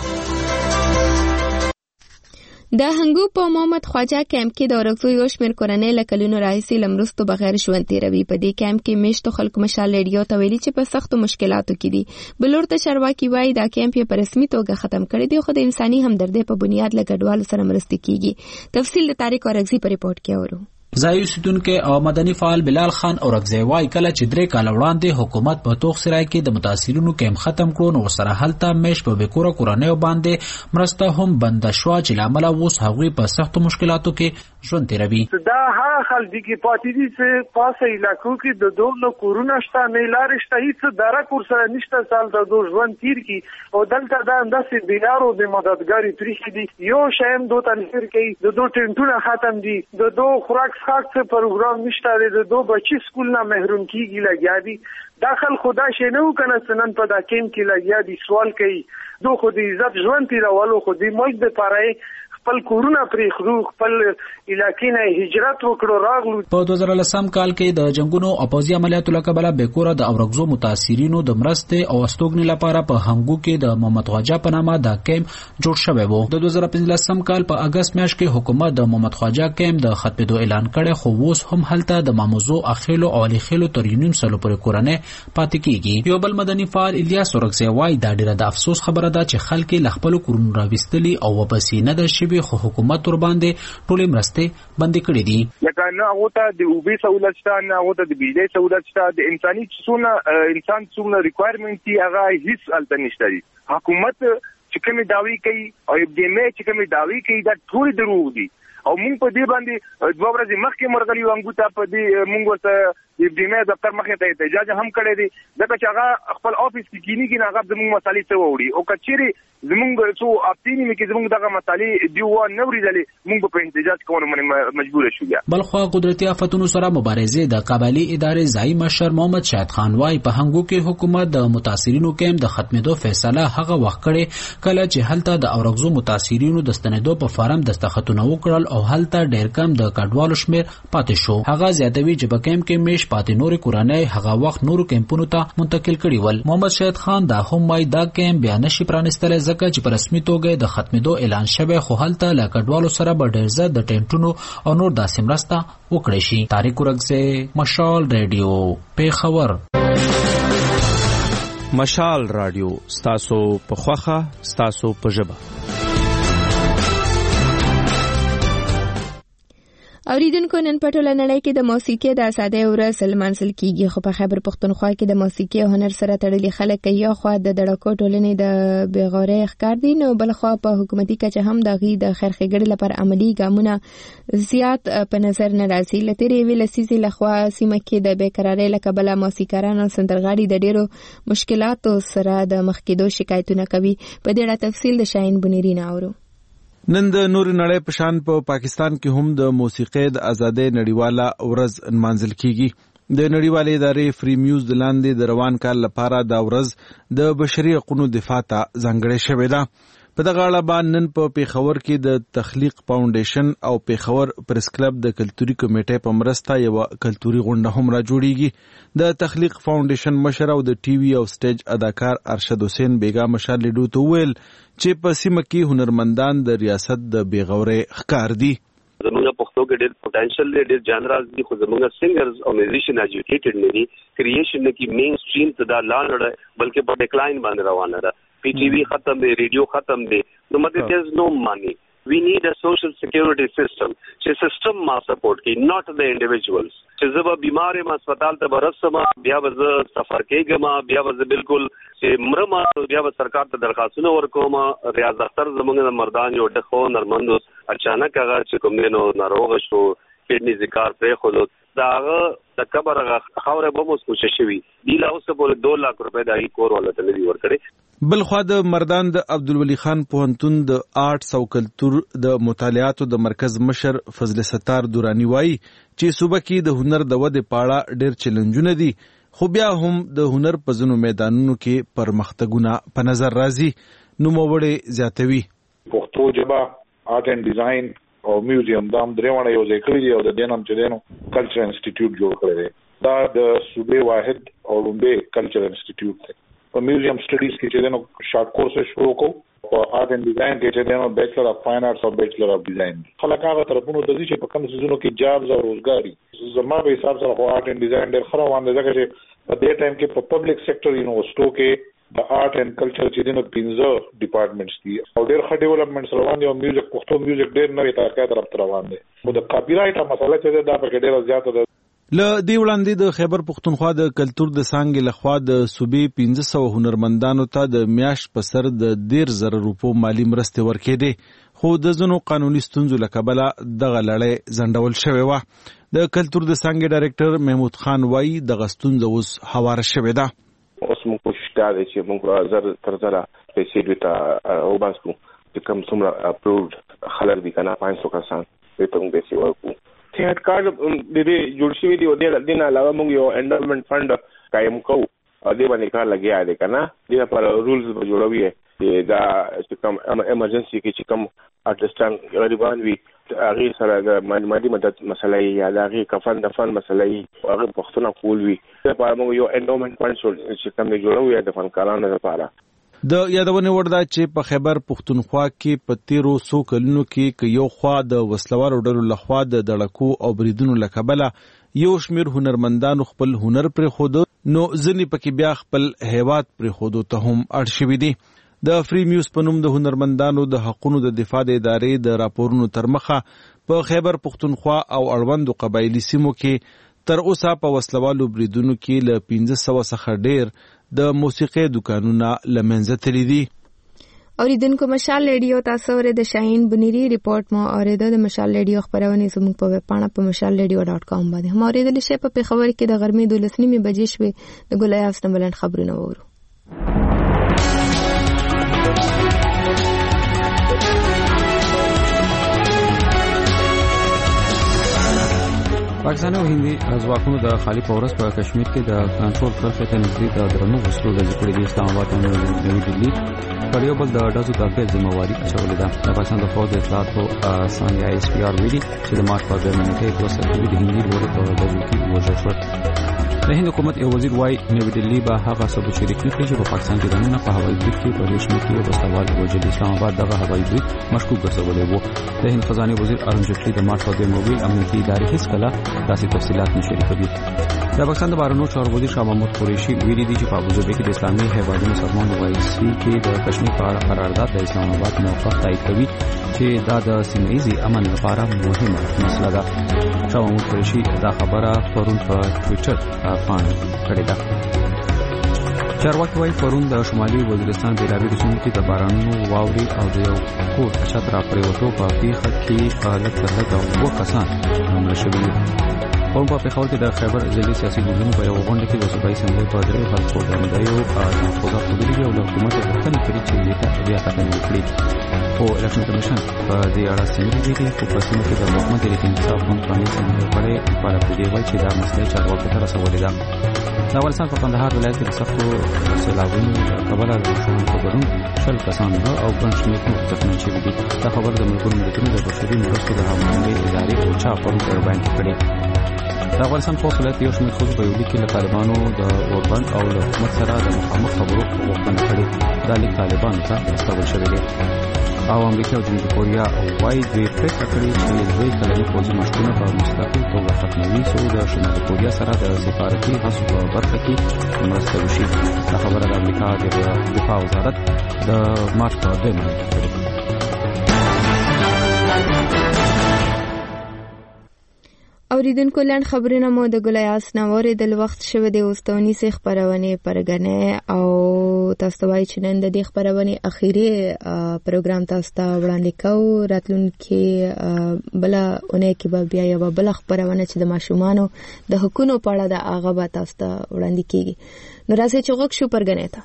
د هنګو په محمد خواجه کیمپ کې د ورکزو یو شمېر کورنۍ له کلونو راهیسې له مرستو بغیر ژوند تېروي. په دې کیمپ کې میشتو خلکو مشال ریډیو ته ویلي چې په سختو مشکلاتو کې دي. بلور ته چارواکي وایي دا کیمپ یې په رسمي توګه ختم کړی دی خو د انساني همدردۍ په بنیاد له ګډوالو سره مرستې کیږي. تفصیل د طارق اورکزي په ریپورت کې اورو. ځایي اوسیدونکي او مدني فعال بلال خان اورکزی وایي کله چې درې کاله وړاندې حکومت په توغ سرای کې د متاثرینو کیمپ ختم کړو نو ورسره هلته میش په بېکوره کورنیو باندې مرسته هم بنده شوه چې له امله اوس هغوی په سختو مشکلاتو کې ژوند تېروي. دا هغه خلک دي چې پاتې دي چې پاسه علاقو کې د دوه نه کورونه شته نه لارې شته هېڅ درک ورسره نشته سال د دوه ژوند تېر کړي او دلته دا همداسې بېلارو د مددګارې پرېښي دي. یو شی هم دوی ته نفر کوي د دوی ټینټونه ختم دي د دوی خوراک څښاک څه پروګرام نشته دی د دوی بچي سکول نه محروم کېږي لګیا دي. دا خلک خو دا شی نه و که نه څه نن په دا کیمپ کې لګیا دي سوال کوي دوی خو د عزت ژوند تېرولو خو د ملک دپاره یې خپل کورونه پرېښدو خپل علاقې نه هجرت وکړو راغلو. په دوه زره لسم کال کې د جنګونو او پوځي عملیاتو له کبله بېکوره د اورکزو متاثرینو د مرستې او استوګنې لپاره په هنګو کې د محمد خواجه په نامه دا کیمپ جوړ شوی و. د دوه زره پنځلسم کال په اګست میاشت کې حکومت د محمد خواجه کیمپ د ختمېدو اعلان کړی خو اوس هم هلته د ماموزو اخیلو او علیخیلو تر یو نیم سلو پورې کورنۍ پاتې کېږي. یو بل مدني فعال الیاس اورکزی وایي دا ډېره د افسوس خبره ده چې خلک یې له خپلو کورونو راویستلي او واپسې نه ده شوي خو حکومت ور باندې ټولې مرستې بندې کړې دي. لکه نه هغو ته د اوبې سهولت شته نه هغو ته د بجلۍ سهولت شته د انساني څونه انسان څومره ریکوایرمنټ دي هغه هېڅ هلته نشته دي. حکومت چې کومې دعوې کوي او ابدیمې چې کومې دعوې کوي دا ټولې دروغ دي. او موږ په دې باندې دوه ورځې مخکې مرغلي وانګو ته په دې موږ ورته د بیمه دفتر مخې ته احتجاج هم کړی دی ځکه چې هغه خپل افیس کې کینی کې هغه زموږ مسالې څه وړي او کچېری زموږ څو اپتینی کې زموږ دغه مسالې دی و نه ورېدلې موږ په احتجاج کوو باندې مجبور شو. بلخوا قدرتي آفتونو سره مبارزه د قبایلی ادارې ځای مشر محمد شاهد خان وايي په هنګو کې حکومت د متاثرینو کېم د ختمېدو فیصله هغه وخت کړي کله چې هلته د اورغزو متاثرینو د ستنېدو په فارم دستخطونه وکړل او هلته ډېر کم د کډوالو شمیر پاتې شو. هغه زیاتوي چې په کېم کې میش پاتې نور کورنۍ هغه وخت نورو کېمپونو ته منتقل کړي ول. محمد شاهد خان دا هم وايي دا کېم بیا نشي پرانستل ځکه چې په رسمي توګه د ختمېدو اعلان شوی خو هلته له کډوالو سره به ډېر زیات د ټینټونو او نور داسې مرسته وکړي شي. طارق ورغزه، مشال رادیو، پیښور. مشال رادیو ستاسو په خوخه ستاسو په ژبه. اوریدونکو نن په ټوله نړۍ کې د موسیقۍ د ازادۍ ورځ لمانځل کیږي خو په خیبر پښتونخوا کې د موسیقۍ او هنر سره تړلي خلک یو خوا د دړکو ټولنې د بېغورۍ ښکار دي نو بل خوا په حکومتي کچه هم د غي د خیر ښېګړې لپاره عملی ګامونه زیات په نظر نه راځي. لترې ویل سیسي لخوا سیمه کې د بیکرارۍ له کبله موسیقاران او سندرغاړي د ډیرو مشکلاتو سره د مخ کېدو شکایتونه کوي. په دې اړه تفصیل د شاهین بنيري نه اورو. نن د نور نړۍ په شان په پا پاکستان کې هم د موسیقۍ د ازادۍ نړیواله ورځ نمانځل کیږي. د نړیوالې ادارې فری میوز د لاندې د روان کال لپاره دا ورځ د بشري حقوقو دفاع ته ځانګړې شوې ده. په دغه اړه باندې نن په پیښور کې د تخلیق فاونډیشن او پیښور پریس کلب د کلتوري کمیټې په مرسته یو کلتوري غونډه هم را جوړیږي. د تخلیق فاونډیشن مشر او د ټي وي او سټیج اداکار ارشد حسین بیگا مشال لیډو ته ویل چې په سیمه کې هنرمندان د ریاست د بیغورۍ ښکار دي. زمونږ پښتو کې ډېر پوتنشل دی، ډېر جانرز دي، خو زمونږ سنگرز او میوزیشن ایجوکیټډ نه دي. کریشن نه کې مین سټریم ته دا لاړ بلکې په ډیکلاین باندې روانه ده. پی ټي وی ختم دی، ریډیو ختم دی. نو مطلب there is no money. We need a social security system. چې سیستم ما سپورټ کوي not the individuals. چې زه به بیمار یم هسپتال ته برسم بیا به زه سفر کېږم بیا به زه بالکل چې مرم بیا به سرکار ته درخواستونه ورکوم. ریاض اختر زمونږ د مردان یو ډخو نرمند اچانک هغه چې کوم دی نو ناروغ شو کډنی ذکر پرېښودو دا هغه د قبر هغه خاوره به موږ کوشش شوي دی لا اوس په دو لک روپۍ د هغې کور والا ته نه دي ورکړی. بل خوا د مردان د عبدالولي خان پوهنتون د آرټس او کلتور د مطالعاتو د مرکز مشر فضل ستار دورانی وایي چې صوبه کې د هنر د ودې په اړه ډېر چیلنجونه دي خو بیا هم د هنر په ځینو میدانونو کې پرمختګونه په نظر راځي. نوموړی زیاتوي پښتو ژبه آرټ اینډ ډیزاین او میوزیم دا هم درېواړه یو ځای کړي دي او د دې نوم چې دی نو کلچر انسټیټیوټ جوړ کړی دی. دا د صوبې واحد او لومړی کلچر انسټیټیوټ دی. په میوزیم سټډیز کې چې دی نو شارټ کورس شروع کوو. په آرټ اینډ ډیزاین کې چې دی نو بیچلر اف فاین آرټس او بیچلر اف ډیزاین دي. خلک هغه طرفونو ته ځي چې په کوم څیزونو کې جابز او روزګار دي. زما په حساب سره خو آرټ اینډ ډیزاین ډېر ښه روان دی ځکه چې په دې ټایم کې په پبلک سیکټر یونیورسټو کې د آرټ اینډ کلچر چې دینو پنځه ډپارټمنټس دي او ډېر ښه ډیولپمنټس روان دي او میوزیک پښتو میوزیک ډېر نوې طریقې طرف ته روان دی. خو د کاپی رایټ مسله چې دا پکې ډېره زیاته ده. له دې وړاندې د خیبر پښتونخوا د کلتور د څانګې لخوا د صوبې پنځه سوه هنرمندانو ته د میاشت په سر د ډېر زره روپو مالی مرستې ورکېدې خو د ځینو قانوني ستونزو له کبله دغه لړۍ ځنډول شوې وه. د کلتور د څانګې ډایرکټر محمود خان وایي دغه ستونزه اوس هواره شوې ده. اوس موږ کوشش کوو چې موږ زر تر زره پیسې دوی ته وباسو چې کوم څومره اپروډ خلک دي که نه پنځ سوه کسان دوی ته موږ پیسې ورکړو. صحت کارډ د دې جوړ شوي دي او دې نه علاوه موږ یو انډومنټ فنډ قایم کوو او دې باندې کار لګیا دی که نه. دې لپاره رولز به جوړوي چې دا چې کوم ایمرجنسي کې چې کوم آرټسټان غریبان وي هغې سره د مادي مدد مسله یا د هغې کفن دفن مسله هغې پوښتنه کول وي. دې لپاره موږ یو انډومنټ فنډ چې کوم دی جوړوو د فنکارانو لپاره. د یادونې وړ ده چې په خیبر پښتونخوا کې په تیرو څو کلونو کې که یو خوا د وسلوارو ډلو لخوا د دړکو او بریدونو له کبله یو شمېر هنرمندانو خپل هنر پرېښوده نو ځینې پکې بیا خپل هیواد پرېښودو ته هم اړ شوي دي. د فری میوز په نوم د هنرمندانو د حقونو د دفاع د ادارې د راپورونو تر مخه په خیبر پښتونخوا او اړوندو قبایلي سیمو کې تر اوسه په وسلوالو بریدونو کې له پنځه سوه څخه ډېر د موسیقۍ دکانونه له منځه تللي دي. اوریدونکو مشال ریډیو تاسو ورته د شاهین بنيري ریپورت مو اوریدو د مشال ریډیو خبرونه زموږ په ویب پاڼه په مشال ریډیو ډاټ کام باندې هم اوریدل شي. په خبر کې د غرمې د لسنیمه بجې شوي د ګلایاس نمبلند خبرونه وورو. پاکستان او هندي ځواکونو د خالي پورس په کشمیر کې د کنټرول کرښې ته نږدې د درنو وسلو د ذکر د اسلام آباد او نوی دهلی پر یو بل د ډزو د پیل ذمہواری اچولې ده. د پاکستان د فوج اطلاعاتو ثانیه ایس پی آر ویلي چې د مارچ په دوه منټه کې وسلې د هندي لوري په ډزو کې وژل شو. د هند حکومت یو وزیر وايي نوی دهلی به هغه ثبوت شریک کړي چې په پاکستان کې دنه په هوایي بریډ کې په ریشمي کې وسلوال وژل اسلام آباد دغه هوایي بریډ مشکوک ګرځولې وو. د هند خزانه وزیر ارون جیټلی د مارچ په دوه موبایل امنیتي ادارې هیڅ کله داسې تفصيلات نشي کوي. د پاکستان د بهرنیو چارو وزیر شاه محمود قریشي ویلي دي چې په ابوظبي کې د اسلامي هیوادونو سازمان وایسي کې د کشمیر په اړه قرارداد د اسلام آباد موقف تایید کوي چې دا د سیمه ییزي امن لپاره مهمه مسله ده. شاه محمود قریشي دا خبره پرون په ټوئیټر باندې کړې ده. چارواکي وايي پرون د شمالي وزیرستان د بیلابیلو سیمو کې د بارانونو واوري او د یو کور چت را پریوتو په پیښه کې په لږ تر لږه اووه کسان مړه شوي دي. پرون په پېښور کې د خیبر ضلعي سیاسي ګوندونو په یو غونډه کې د صوبایي اسمبلۍ په درې خلکو د مدعیو تحفظات ولیدلي او له حکومت یې غوښتنه کړې چې دې ته بیا کتنه وکړي. خو الیکشن کمیشن په دې اړه څه نه دي خو په سیمه کې د محمد علي انصاف هم پرانیستي کړي په اړه دې وایي چې دا مسله چارواکو ته رسولې ده. د افغانستان په کندهار ولایت کې د سختو سیلابونو کبله د شومو په ګډون شل کسان او ګڼ شمېر نور زخمي شوي دي. دا خبر د ملګرو ملتونو د بشري مرستو د همغږۍ ادارې اوچا پرون په بیان کې کړې. د افغانستان په ولایت یو شمېر ښځو په یو لیک کې له طالبانو د اوربند او له حکومت سره د مخامخ خبرو غوښتنه کړې. دا لیک طالبانو ته استول شوی دی او امریکا او جنوبي کوریا وايي دوی پریکړه کړې چې دوی کلني پوځي مشقونه په مستقل توګه ختموي چې د شمالي کوریا سره د سفارتي هڅو په برخه کې مرسته وشي. دا خبره د امریکا د دفاع وزارت د مارچ په دوه منټه کړې. اوریدونکو لاند خبرونه مو د ګلایاس نوورې د وخت شوه د اوستونی سي خبرونه پرګنه او تاسو وایي چې نن د دې خبرونه اخیری پروګرام تاسو ته وړاندې کوو. راتلونکي بل اونۍ کې به بیا یو بل خبرونه چې د ماشومانو د حقوقو په اړه د هغه به تاسو ته وړاندې کیږي. نو راځي چې وګورئ شو پرګنه ته.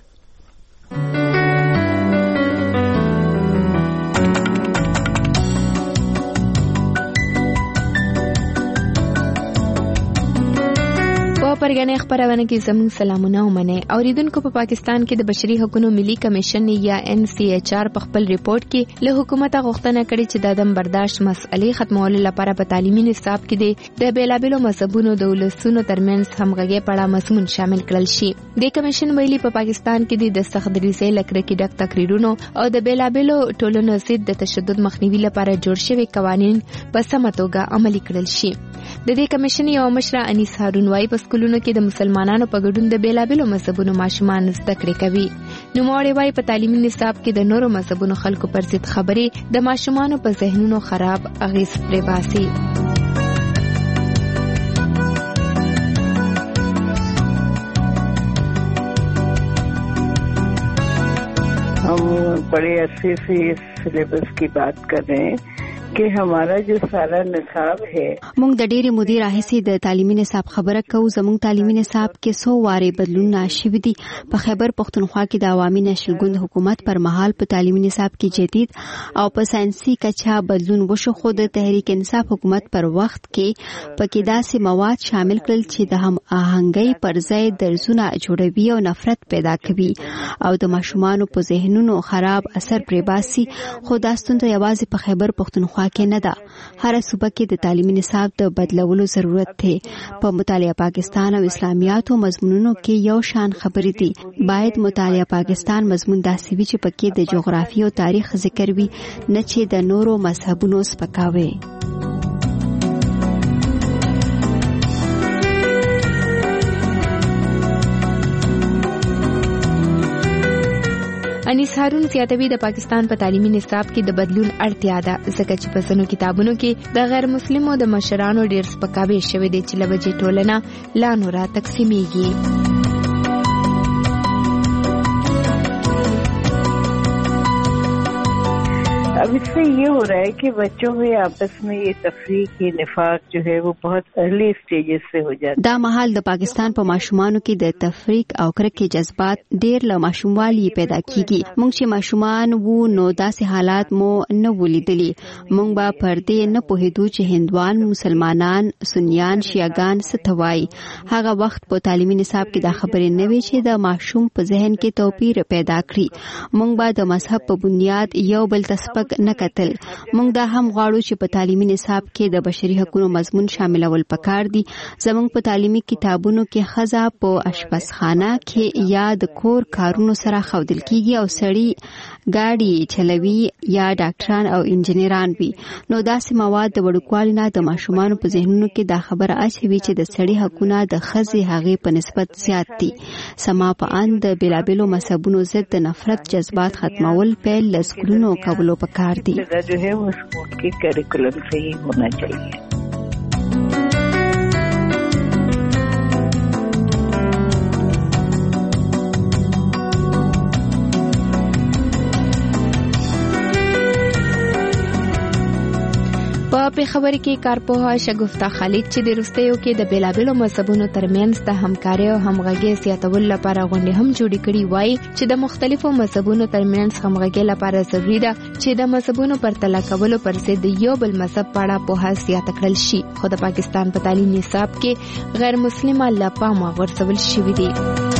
پرګنې خبرونه کې زموږ سلامونه ومنه. اوریدونکو په پاکستان کې د بشري حقوقو ملي کمیشن یا ان سی ایچ آر په خپل ریپورت کې له حکومت غوښتنه کړې چې د عدم برداشت مسئلې ختمولو لپاره په تعلیمي نصاب کې د بیلابیلو مذهبونو د ولسونو ترمنځ همغږي په اړه مضمون شامل کړل شي. د کمیشن ویلي په پاکستان کې د سخت دریځۍ لکره کې ډک تقریرونو او د بیلابیلو ټولنو ضد د تشدد مخنیوي لپاره جوړ شوی قوانين په سمه توګه عملي کړل شي. د دې کمیشن یو مشر انیس هارون وايي په سکولونو کې د مسلمانانو په ګډون د بیلابیلو مذهبونو ماشومان زده کړې کوي. نو موري وايي په تعلیمي نصاب کې د نورو مذهبونو خلکو پر ضد خبرې د ماشومانو په ذهنونو خراب اغیز پرې باسي. हम बड़े अच्छे से इस सिलेबस की बात कर रहे हैं कि हमारा जो सारा निصاب है موږ د ډېری مدیر راهسي د تعلیمي نصاب خبره کوو. زموږ تعلیمي نصاب کې څو واره بدلون شوي دي. په خیبر پښتونخوا کې د عوامي نشل ګوند حکومت پر مهال په تعلیمي نصاب کې جدید او په ساينسي کچا بدلون وشو. خو د تحریک انصاف حکومت پر وخت کې پکې داسې مواد شامل کړل چې د هم آهنګي پر ځای درسونه جوړوي او نفرت پیدا کوي او د ماشومانو په ذهنونو خراب اثر پرې باسي. خو دا ستونزه یوازې په خیبر پښتونخوا کې نه ده. هر صوبه کې د تعلیمي نصاب د بدلولو ضرورت دی. په مطالعه پاکستان او اسلامیاتو مضمونونو کې یو شان خبرې دي. باید مطالعه پاکستان مضمون داسې وي چې پکې د جغرافیې او تاریخ ذکر وي، نه چې د نورو مذهبونو سپکاوی. انیس هارون زیاتوي د پاکستان په تعلیمي نصاب کې د بدلون اړتیا ده ځکه چې په ځینو کتابونو کې د غیر مسلمو د مشرانو ډېر سپکاوی شوی دی چې لوجې ټولنه لا نورا تقسیمیږي. अब इससे ये हो रहा है कि बच्चों में आपस में ये तफरीक की निफाक जो है वो बहुत अर्ली स्टेजेस से हो जाता है। دا مهال د پاکستان په ماشومانو کې د تفریق او کرکې جذبات ډېر له ماشوموالي پیدا کیږي. موږ چې ماشومان وو نو داسې حالات مو نه ولیدلي. موږ به پر دې نه پوهېدو چې هندوان، مسلمانان، سنیان، شیعاګان څه ته وایي. هغه وخت په تعلیمي نصاب کې دا خبرې نه وې چې د ماشوم په ذهن کې توپیر پیدا کړي. موږ به د مذهب په بنیاد یو بل ته سپک نه کتل. موږ دا هم غواړو چې په تعلیمي نصاب کې د بشري حقوقو مضمون شاملول پکار دي. زموږ په تعلیمي کتابونو کې ښځه په اشپزخانه کې یا د کور کارونو سره ښودل کیږي او سړی ګاډي چلوي یا ډاکټران او انجنیران وي. نو داسې مواد د وړوکوالي نه د ماشومانو په ذهنونو کې دا خبره اچوي چې د سړي حقونه د ښځې هغې په نسبت زیات دي. سما په ان د بېلابېلو مذهبونو ضد د نفرت جذبات ختمول پیل له سکولونو کولو پکار دي. जो है वो स्कूल के करिकुलम से ही होना चाहिए. په پیښور کې کارپوها شګفتا خالد چې د روستیو کې د بیلابلو مذهبونو ترمنځ د همکارۍ او همغږۍ زیاتولو لپاره غونډې هم جوړې کړې وایي چې د مختلفو مذهبونو ترمنځ همغږۍ لپاره ضروري ده چې د مذهبونو پرتله کولو پر ضد د یو بل مذهب په اړه پوهه زیاته کړل شي. خو د پاکستان په تعلیمي نصاب کې غیر مسلمان له پامه غورځول شوي دي.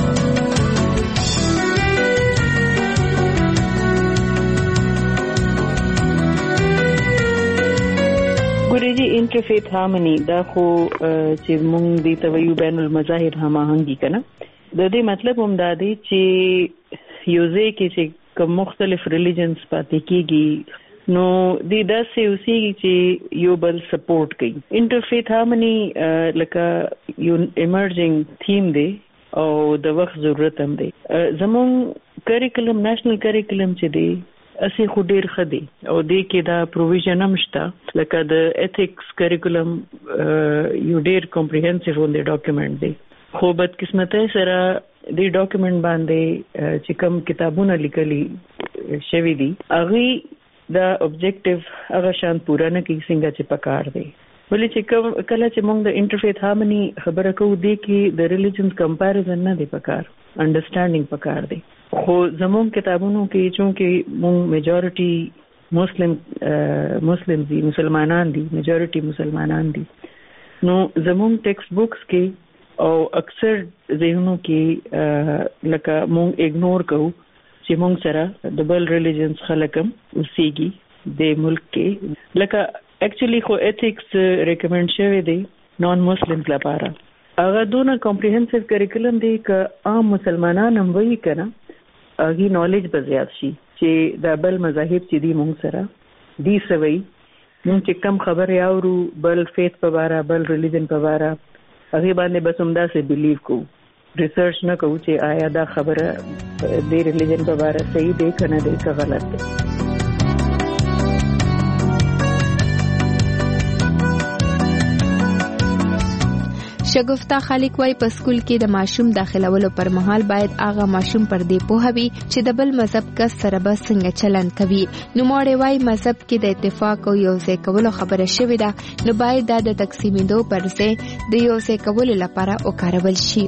ګورېږي انټرفیت هارمونی دا خو چې مونږ دې ته وایو بین المذاهب هماهنګي کنه. د دې مطلب هم دا دی چې یو ځای کې چې کوم مختلف ریلیجنز پاتې کېږي نو دې داسې اوسېږي چې یو بل سپورټ کوي. انټرفیت هارمونی لکه یو ایمرجنګ تھیم دی او د وخت ضرورت هم دی. زمونږ کریکولم نېشنل کریکولم چې دی اسی خو ډیر خدي او دې کې دا پروویژن هم شته لکه د ایتھکس کریکولم یو ډیر کمپریهنسیو ون دی ډاکومنٹ دی. خو بدقسمتۍ سره دې ډاکومنٹ باندې چې کوم کتابونه لیکلي شوي دي هغه دا اوبجیکټیو هغه شان پورا نه کوي څنګه چې پکار دی. ولې چې کله چې موږ د انټرفیت هارمونی خبره کوو دې کې د ریلیجنز کمپیریزن نه دی پکار، انډرسټانډینګ پکار دی. خو زموږ کتابونو کې چونکه موږ میجورټي مسلم مسلم دي مسلمانان دي میجورټي مسلمانان دي نو زموږ ټیکسټ بوکس کې او اکثر ذهنونو کې لکه موږ اګنور کوو چې موږ سره د بل ریلیجنز خلکم اوسېږي د ملک کې. لکه اکچولی خو ایتھکس ریکمند شوی دی نان مسلمز لپاره. هغه دونه کمپریهنسیو کریکولم دی که عام مسلمانان هم وایي کنه هغه نالج به زیات شي چې د بل مذاهب چې دی مونږ سره دی سوي مونږ چې کم خبرې اورو بل فیث په باره بل ریلیجن په باره هغه باندې بس همدا سه بیلیو کو ریسرچ نه کوو چې آیا دا خبره د ریلیجن په باره صحیح دی کنه دی که غلط دی. شګفتا خالق وايي په سکول کې د ماشوم داخلولو پر مهال باید هغه ماشوم پر دې پوهه وي چې د بل مذهب کس سره به څنګه چلند کوي. نو موري وايي مذهب کې د اتفاق او یو ځای کولو خبره شوې ده نو باید دا د تقسیمېدو پر ځای د یو ځای کولو لپاره وکارول شي.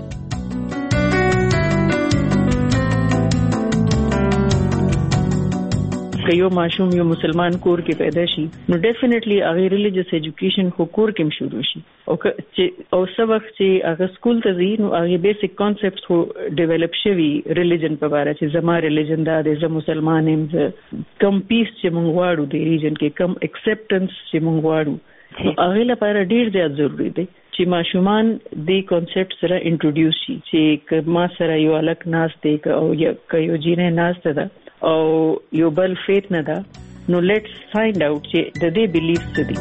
که یو ماشوم یو مسلمان کور کې پیدا شي نو ډیفینیټلی هغه ریلیجیس ایجوکیشن خو کور کې شروع شي او چې او څه وخت چې هغه سکول ته ځي نو هغه بیسیک کانسپټس خو ډیولپ شوي ریلیجن په اړه چې زما ریلیجن دا دی زه مسلمان یم کم پیس چې مونږ غواړو د ریلیجن کې کم اکسپټنس چې مونږ غواړو هغه لپاره ډیر زیات ضروری دی چې ماشومان دې کانسپټ سره انټروډیوس شي چې ما سره یو الک ناس دی او یو جینه ناس ده او یو بل فیت نه ده نو لیټس فایند اوټ چې د دې بیلیف څه دي.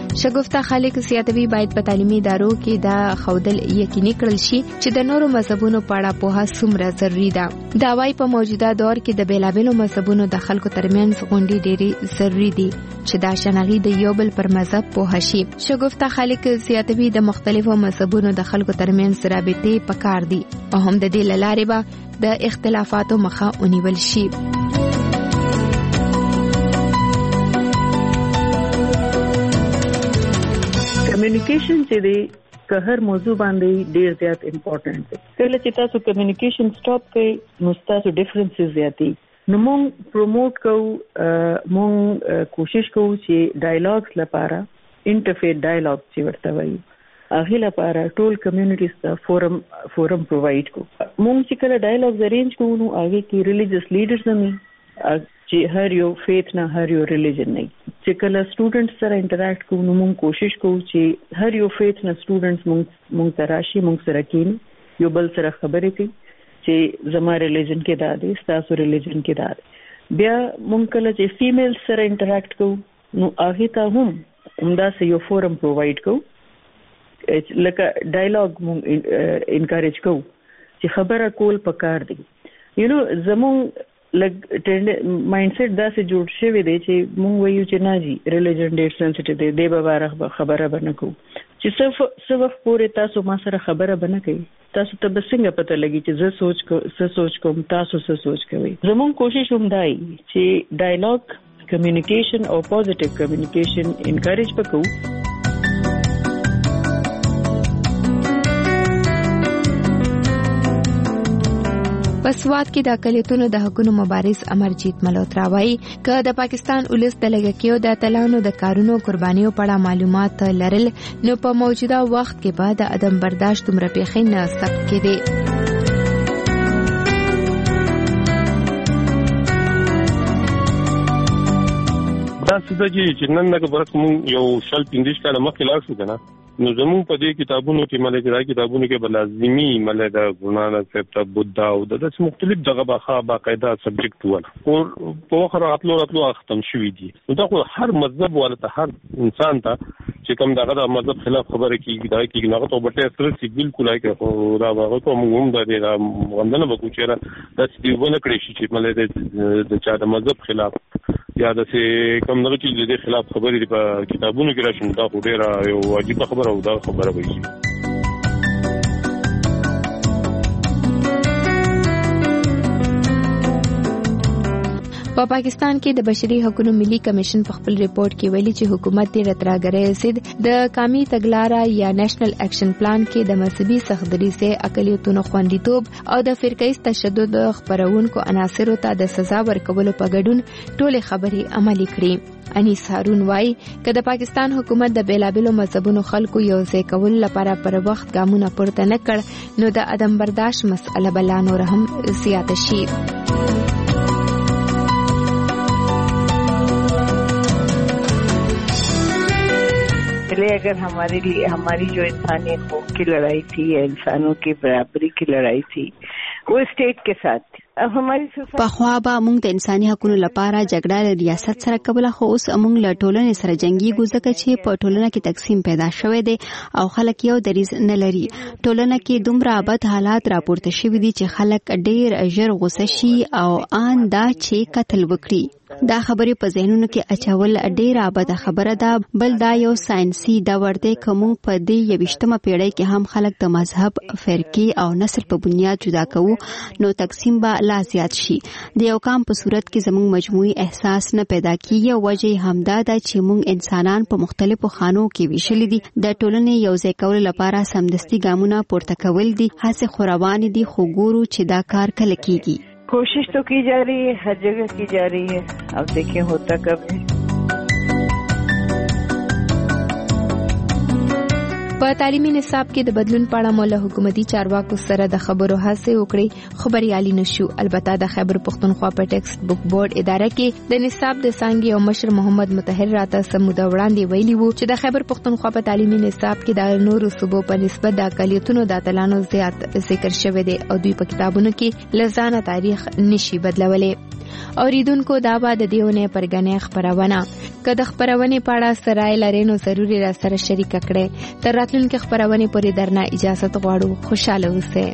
شګفتا خالق سیاتوي باید په تعلیمي ادارو کې دا خودل یقیني کړل شي چې د نورو مذهبونو په اړه پوهه څومره ضروري ده. دا وايي په موجوده دور کې د بیلابېلو مذهبونو د خلکو ترمنځ غونډې ډېری ضروري دي چې دا شناغي د یو بل پر مذهب پوهه شي. شګفتا خالق سیاتوي د مختلفو مذهبونو د خلکو ترمنځ رابطې پکار دي او هم د دې لارې به د اختلافاتو مخه ونیول شي. کمیونیکیشن چې دی که هر موضوع باندې ډیر زیات امپورټنٹ دی. کله چې تاسو کمیونیکیشن سٹاپ کړئ نو تاسو ډیفرنسز زیاتی. نو مونږ پروموټ کوو مونږ کوشش کوو چې ډایلاګز لپاره انټرفیت ډایلاګ چې ورته وایي هغه لپاره ټول کمیونټیز ته فورم فورم پرووایډ کوو. مونږ چې کله ډایلاګز ارینج کوو نو هغه کې ریلیجیس لیډرز هم چې هر یو فیث نه هر یو ریلیجن نه چې کله سټوډنټ سره انټریکټ کوو نو موږ کوشش کوو چې هر یو فیث نه سټوډنټس موږ موږ تراشي موږ سره کین یو بل سره خبرې کوي چې زما ریلیجن کې دا دی تاسو ریلیجن کې دا دی. بیا موږ کله چې فیمیل سره انټریکټ کوو نو هغه ته هم همداسې یو فورم پرووایډ کوو لکه ډایلاګ موږ انکریج کوو چې خبره کول پکار دی. یو نو زموږ لګ مایند سیټ دا سه جوړ شوی دی چې مونږ وایو چې نه جی ریلیجن ډېر سنسټیو دی دی به باره خبره بنه کو چې صرف صرف پورې تاسو ما سره خبره بنه کوي تاسو ته به څنګه پته لګي چې زه سوچ کو څه سوچ کوم تاسو څه سوچ کوئ. زموږ کوشش هم دی چې ډایلاګ کمیونیکیشن او پوزټیو کمیونیکیشن انکریج وکړو. په سواد کې د اقلیتونو د حقوقو مبارز امرجیت ملهوترا وایي که د پاکستان ولس د لږکیو د اتلانو د کارونو قربانیو په اړه معلومات لرل نو په موجوده وخت کې به د عدم برداشت دومره پیښې نه ثبت کېدې. دا څه دی چې نن دغه برک مونږ یو شل پنځه کاله مخکې لاړ شو کنه نو زموږ په دې کتابونو کې مله کې دا کتابونو کې به لازمي مله د ګورنانک صاحب بودا او د داس مختلف دغه باخا باقاعده سبجیکټ ول او په وخت راتلو راتلو ختم شوی دي. نو دا خو هر مذهب ولته هر انسان ته چې کوم دغه د مذهب خلاف خبره کیږي دا کیږي نو ته بټه سره سی بالکل آی که دا هغه کوم هم د دې غندنه وکړي چې دا چې ونه کړی شي چې مله د چا د مذهب خلاف یا د څه کوم نه چې د خلاف خبرې په کتابونو کې راشي دا خو ډیره یو واجب خبره او دا خبره وایي. په پاکستان کې د بشري حقوقو ملي کمیشن په خپل ریپورت کې ویلي چې حکومت د رتراګرې سید د قومي تګلارې یا نېشنل اکشن پلان کې د مذهبي سخدري سه اقلیتونو خوندیتوب او د فرقیز تشدد خبرونکو عناصرو ته د سزا ورکولو په ګډون ټولې خبرې عملي کړې. انیس هارون وايي چې د پاکستان حکومت د بیلابېلو مذهبونو خلکو یو ځای کول لپاره پر وخت ګامونه پورته نه کړ نو د عدم برداشت مسئله بل نور هم زیات شي. अगर हमारे लिए हमारी जो इंसानी हकूक़ की लड़ाई थी या इंसानों की बराबरी की लड़ाई थी वो स्टेट के साथ थी. अब हमारी پخوا به موږ د انساني حقوقو لپاره جګړه له ریاست سره کوله خو اوس موږ له ټولنې سره جنگيږو ځکه چې په ټولنه کې تقسیم پیدا شوی دی او خلک یو دریز نه لري. ټولنه کې دومره بد حالات راپورته شوي دي چې خلک ډېر ژر غوسه شي او ان دا چې قتل وکړي. دا خبرې په ذهنونو کې اچول ډېره بده خبره ده. بل دا یو ساينسي دور دی کوم په دې یوشتمه پیړۍ کې هم خلک د مذهب فرقي او نسل په بنیاد جدا کوو نو تقسیم به لا زیات شي. د یو کام په صورت کې زموږ مجموعي احساس نه پیدا کیږي. وجه همدا ده چې موږ انسانان په مختلفو خانو کې ویشل دي. د ټولنې یو ځای کول لپاره سمدستي ګامونه پورته کول دي. هڅه خو روانې دي خو ګورو چې دا کار کله کیږي. कोशिश तो की जा रही है हर जगह की जा रही है. अब देखिए होता कब है. په په تعلیمي نصاب کې د بدلون په اړه مو له حکومتي چارواکو سره د خبرو هڅه وکړې، خبريالي نشو. البته د خیبر پښتونخوا په ټیکسټ بک بورډ اداره کې د نصاب د څانګې او مشر محمد مطهر راته سموده وړاندې ویلي وو چې د خیبر پښتونخوا په تعلیمي نصاب کې د نورو صوبو په نسبت د اقلیتونو د اتلانو زیات ذکر شوی دی او دوی په کتابونو کې لزانه تاریخ نشي بدلولې. اوریدونکو دا به د دیونه پرګنې خبرونه که د خبرونې په اړه سره لري نو ضروري را سره شریک کړئ. تر راتلونکي خبرونه پورې درنه اجازه غواړو. خوشاله اوسئ.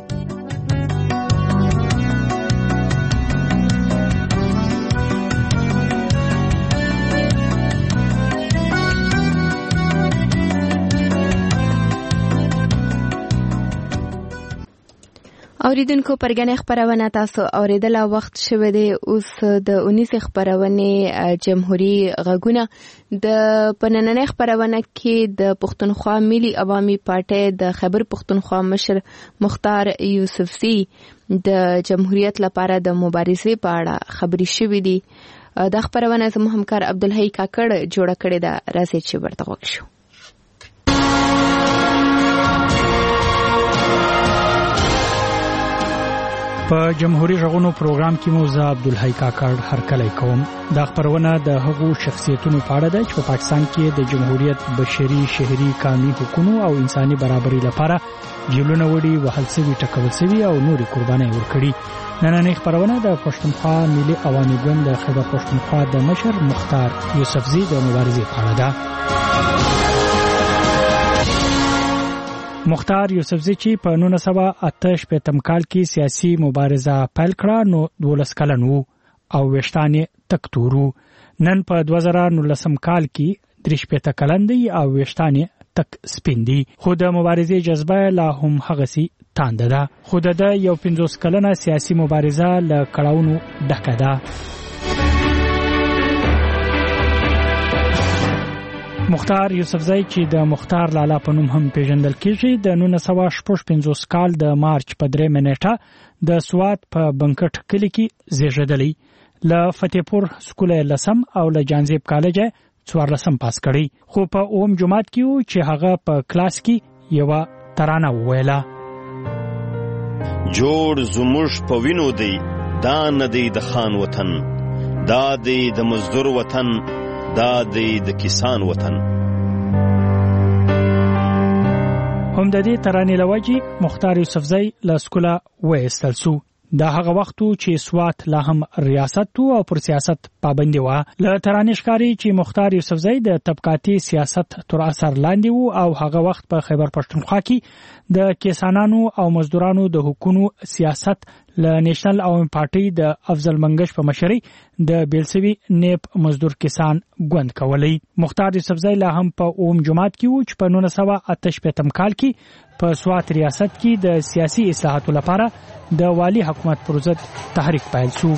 اوریدونکو پرګنې خبرونه تاسو اوریدله وخت شوه دی اوس د اونیسه خبرونه جمهوریت غږونه د پنننې خبرونه کې د پښتونخوا ملي عوامي پارټي د خیبر پښتونخوا مشر مختار یوسفزي د جمهوریت لپاره د مبارزې په اړه خبري شوې دي. د خبرونه زموږ همکار عبدالحی کاکړ جوړ کړی دا راځي چې ورته وښیو. په جمهوریت غونو پروګرام کې مو زه عبدالحی کاکړ هرکلی کوم. دا خبرونه د هغو شخصیتونو په اړه ده چې په پاکستان کې د جمهوریت بشري شهري قانوني حقوقو او انساني برابرۍ لپاره جیلونه وړي وهل شوي ټکول شوي او نوري قربانۍ ورکړي. نننۍ خبرونه د پښتونخوا ملي عوامي ګوند د خیبر پښتونخوا د مشر مختار یوسفزي د مبارزې په اړه ده. مختار یوسفزي چې په نولس سوه اته شپږم کال کې سیاسي مبارزه پیل کړه نو دولس کلن وو او ویشتانې تک تورو. نن په دوه زره نولسم کال کې درې شپږ کلن دی او ویشتانې تک سپین دی. خو د مبارزې جذبه لا هم هغسي تانده ده. خو د یو پنځوس کلنه سیاسي مبارزه له کړاوونو ډکه ده. مختار یوسفزی چې د مختار لالا په نوم هم پیژندل کیږي د نولس سوه شپږ پنځوس کال د مارچ په درې نیټه د سوات په بنکټ کلی کې زیږیدلی. له فتحپور سکول لسم او له جانزیب کالج څوارلسم پاس کړی. خو په اوم جماعت کې و چې هغه په کلاس کې یو ترانه وویله. جوړ زموږ په وینو دی دا نه دی د خان وطن، دا دی د مزدور وطن، دا دی د کسان وطن. هم د دې ترانې لوجې مختار یوسفزی له سکوله وایستل سو. دا هغه وخت چې سوات لا هم ریاست او پر سیاست پابندي و. له ترانې ښکاري چې مختار یوسفزی د طبقاتي سیاست تر اثر لاندې وو او هغه وخت په خیبر پښتونخوا کې د کسانانو او مزدورانو د حقوقو سیاست له نېشنل عوامي پارټي د افضل منګش په مشرۍ د بیلسوي نیب مزدور کسان ګوند کولی. مختار یوسفزی لا هم په اوم جماعت کې و چې په نولس سوه اته شپږم کال کې په سوات ریاست کې د سیاسي اصلاحاتو لپاره د والی حکومت پر ضد تحریک پیل شو.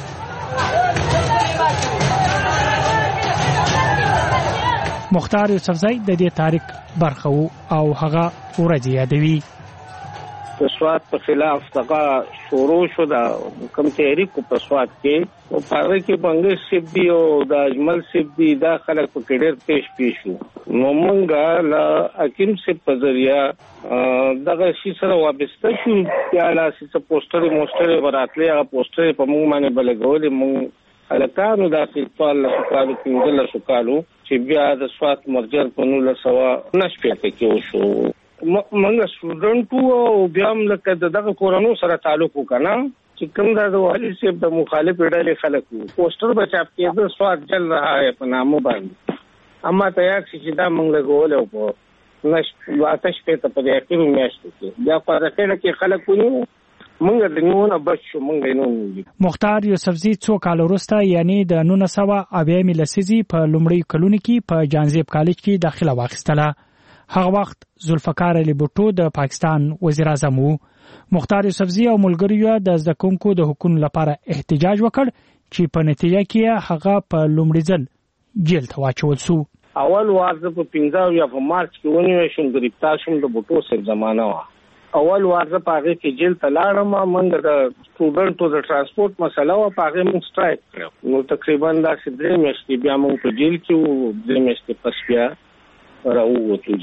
مختار یوسفزی د دې تحریک برخه وو او هغه ورځ یادوي. د سوات په خلاف دغه شروع شو دا کوم تحریک په سوات کې او هغه کې بنګش سیب دی او د اجمل سیب دی دا خلک په ډېر پیش پیش شو. نو مونږه لا حکیم سیب په ذریعہ دغه شي سره وابسته شو. یا لا څه پوسټر موسټر وراتلې هغه پوسټر په موږ باندې بلګولې. موږ الکانو داسې ټول له کالو کې له سکالو چې بیا د سوات مرجر په نولس سوه نه شپږ کې وشو. منګه سټوډنټ او بیا هم لکه دغه کورونو سره تعلق وکړه چې کوم د والی صاحب د مخالف ډلې خلک وو. پوسټر بچاپ کې د سواد چل رہا ہے په نامو باندې. اما تیار چې دا موږ لګول او په نش واتش په ته په اخیرو میاشتو کې بیا په راځنه کې خلک ونیو موږ د نیونه بچو موږ نه. مختار یوسفزي څو کال وروسته یعنی د نولس سوه اویا لسیزې په لومړي کلونو کې په جانزیب کالج کې داخله واخیستله. هغه وخت ذوالفقار علي بوټو د پاکستان وزیر اعظم وو. مختار یوسفزي او ملګریو د زده کوونکو د حقوقو لپاره احتجاج وکړ چې په نتیجه کې هغه په لومړي ځل جیل ته واچول شو. اول وارزه په پنځه یا په مارچ کې ونیول شو. گرفتار شوم د بوټو سره زمانہ وا. اول وارزه پاغه کې جیل ته لاړم. موږ د سټوډنټو د ترانسپورت مسله وا پاغه موږ سټرایک کړو. نو تقریبا دا درې میاشتې بیا موږ په جیل کې وو. درې میاشتې پس بیا راووتو جی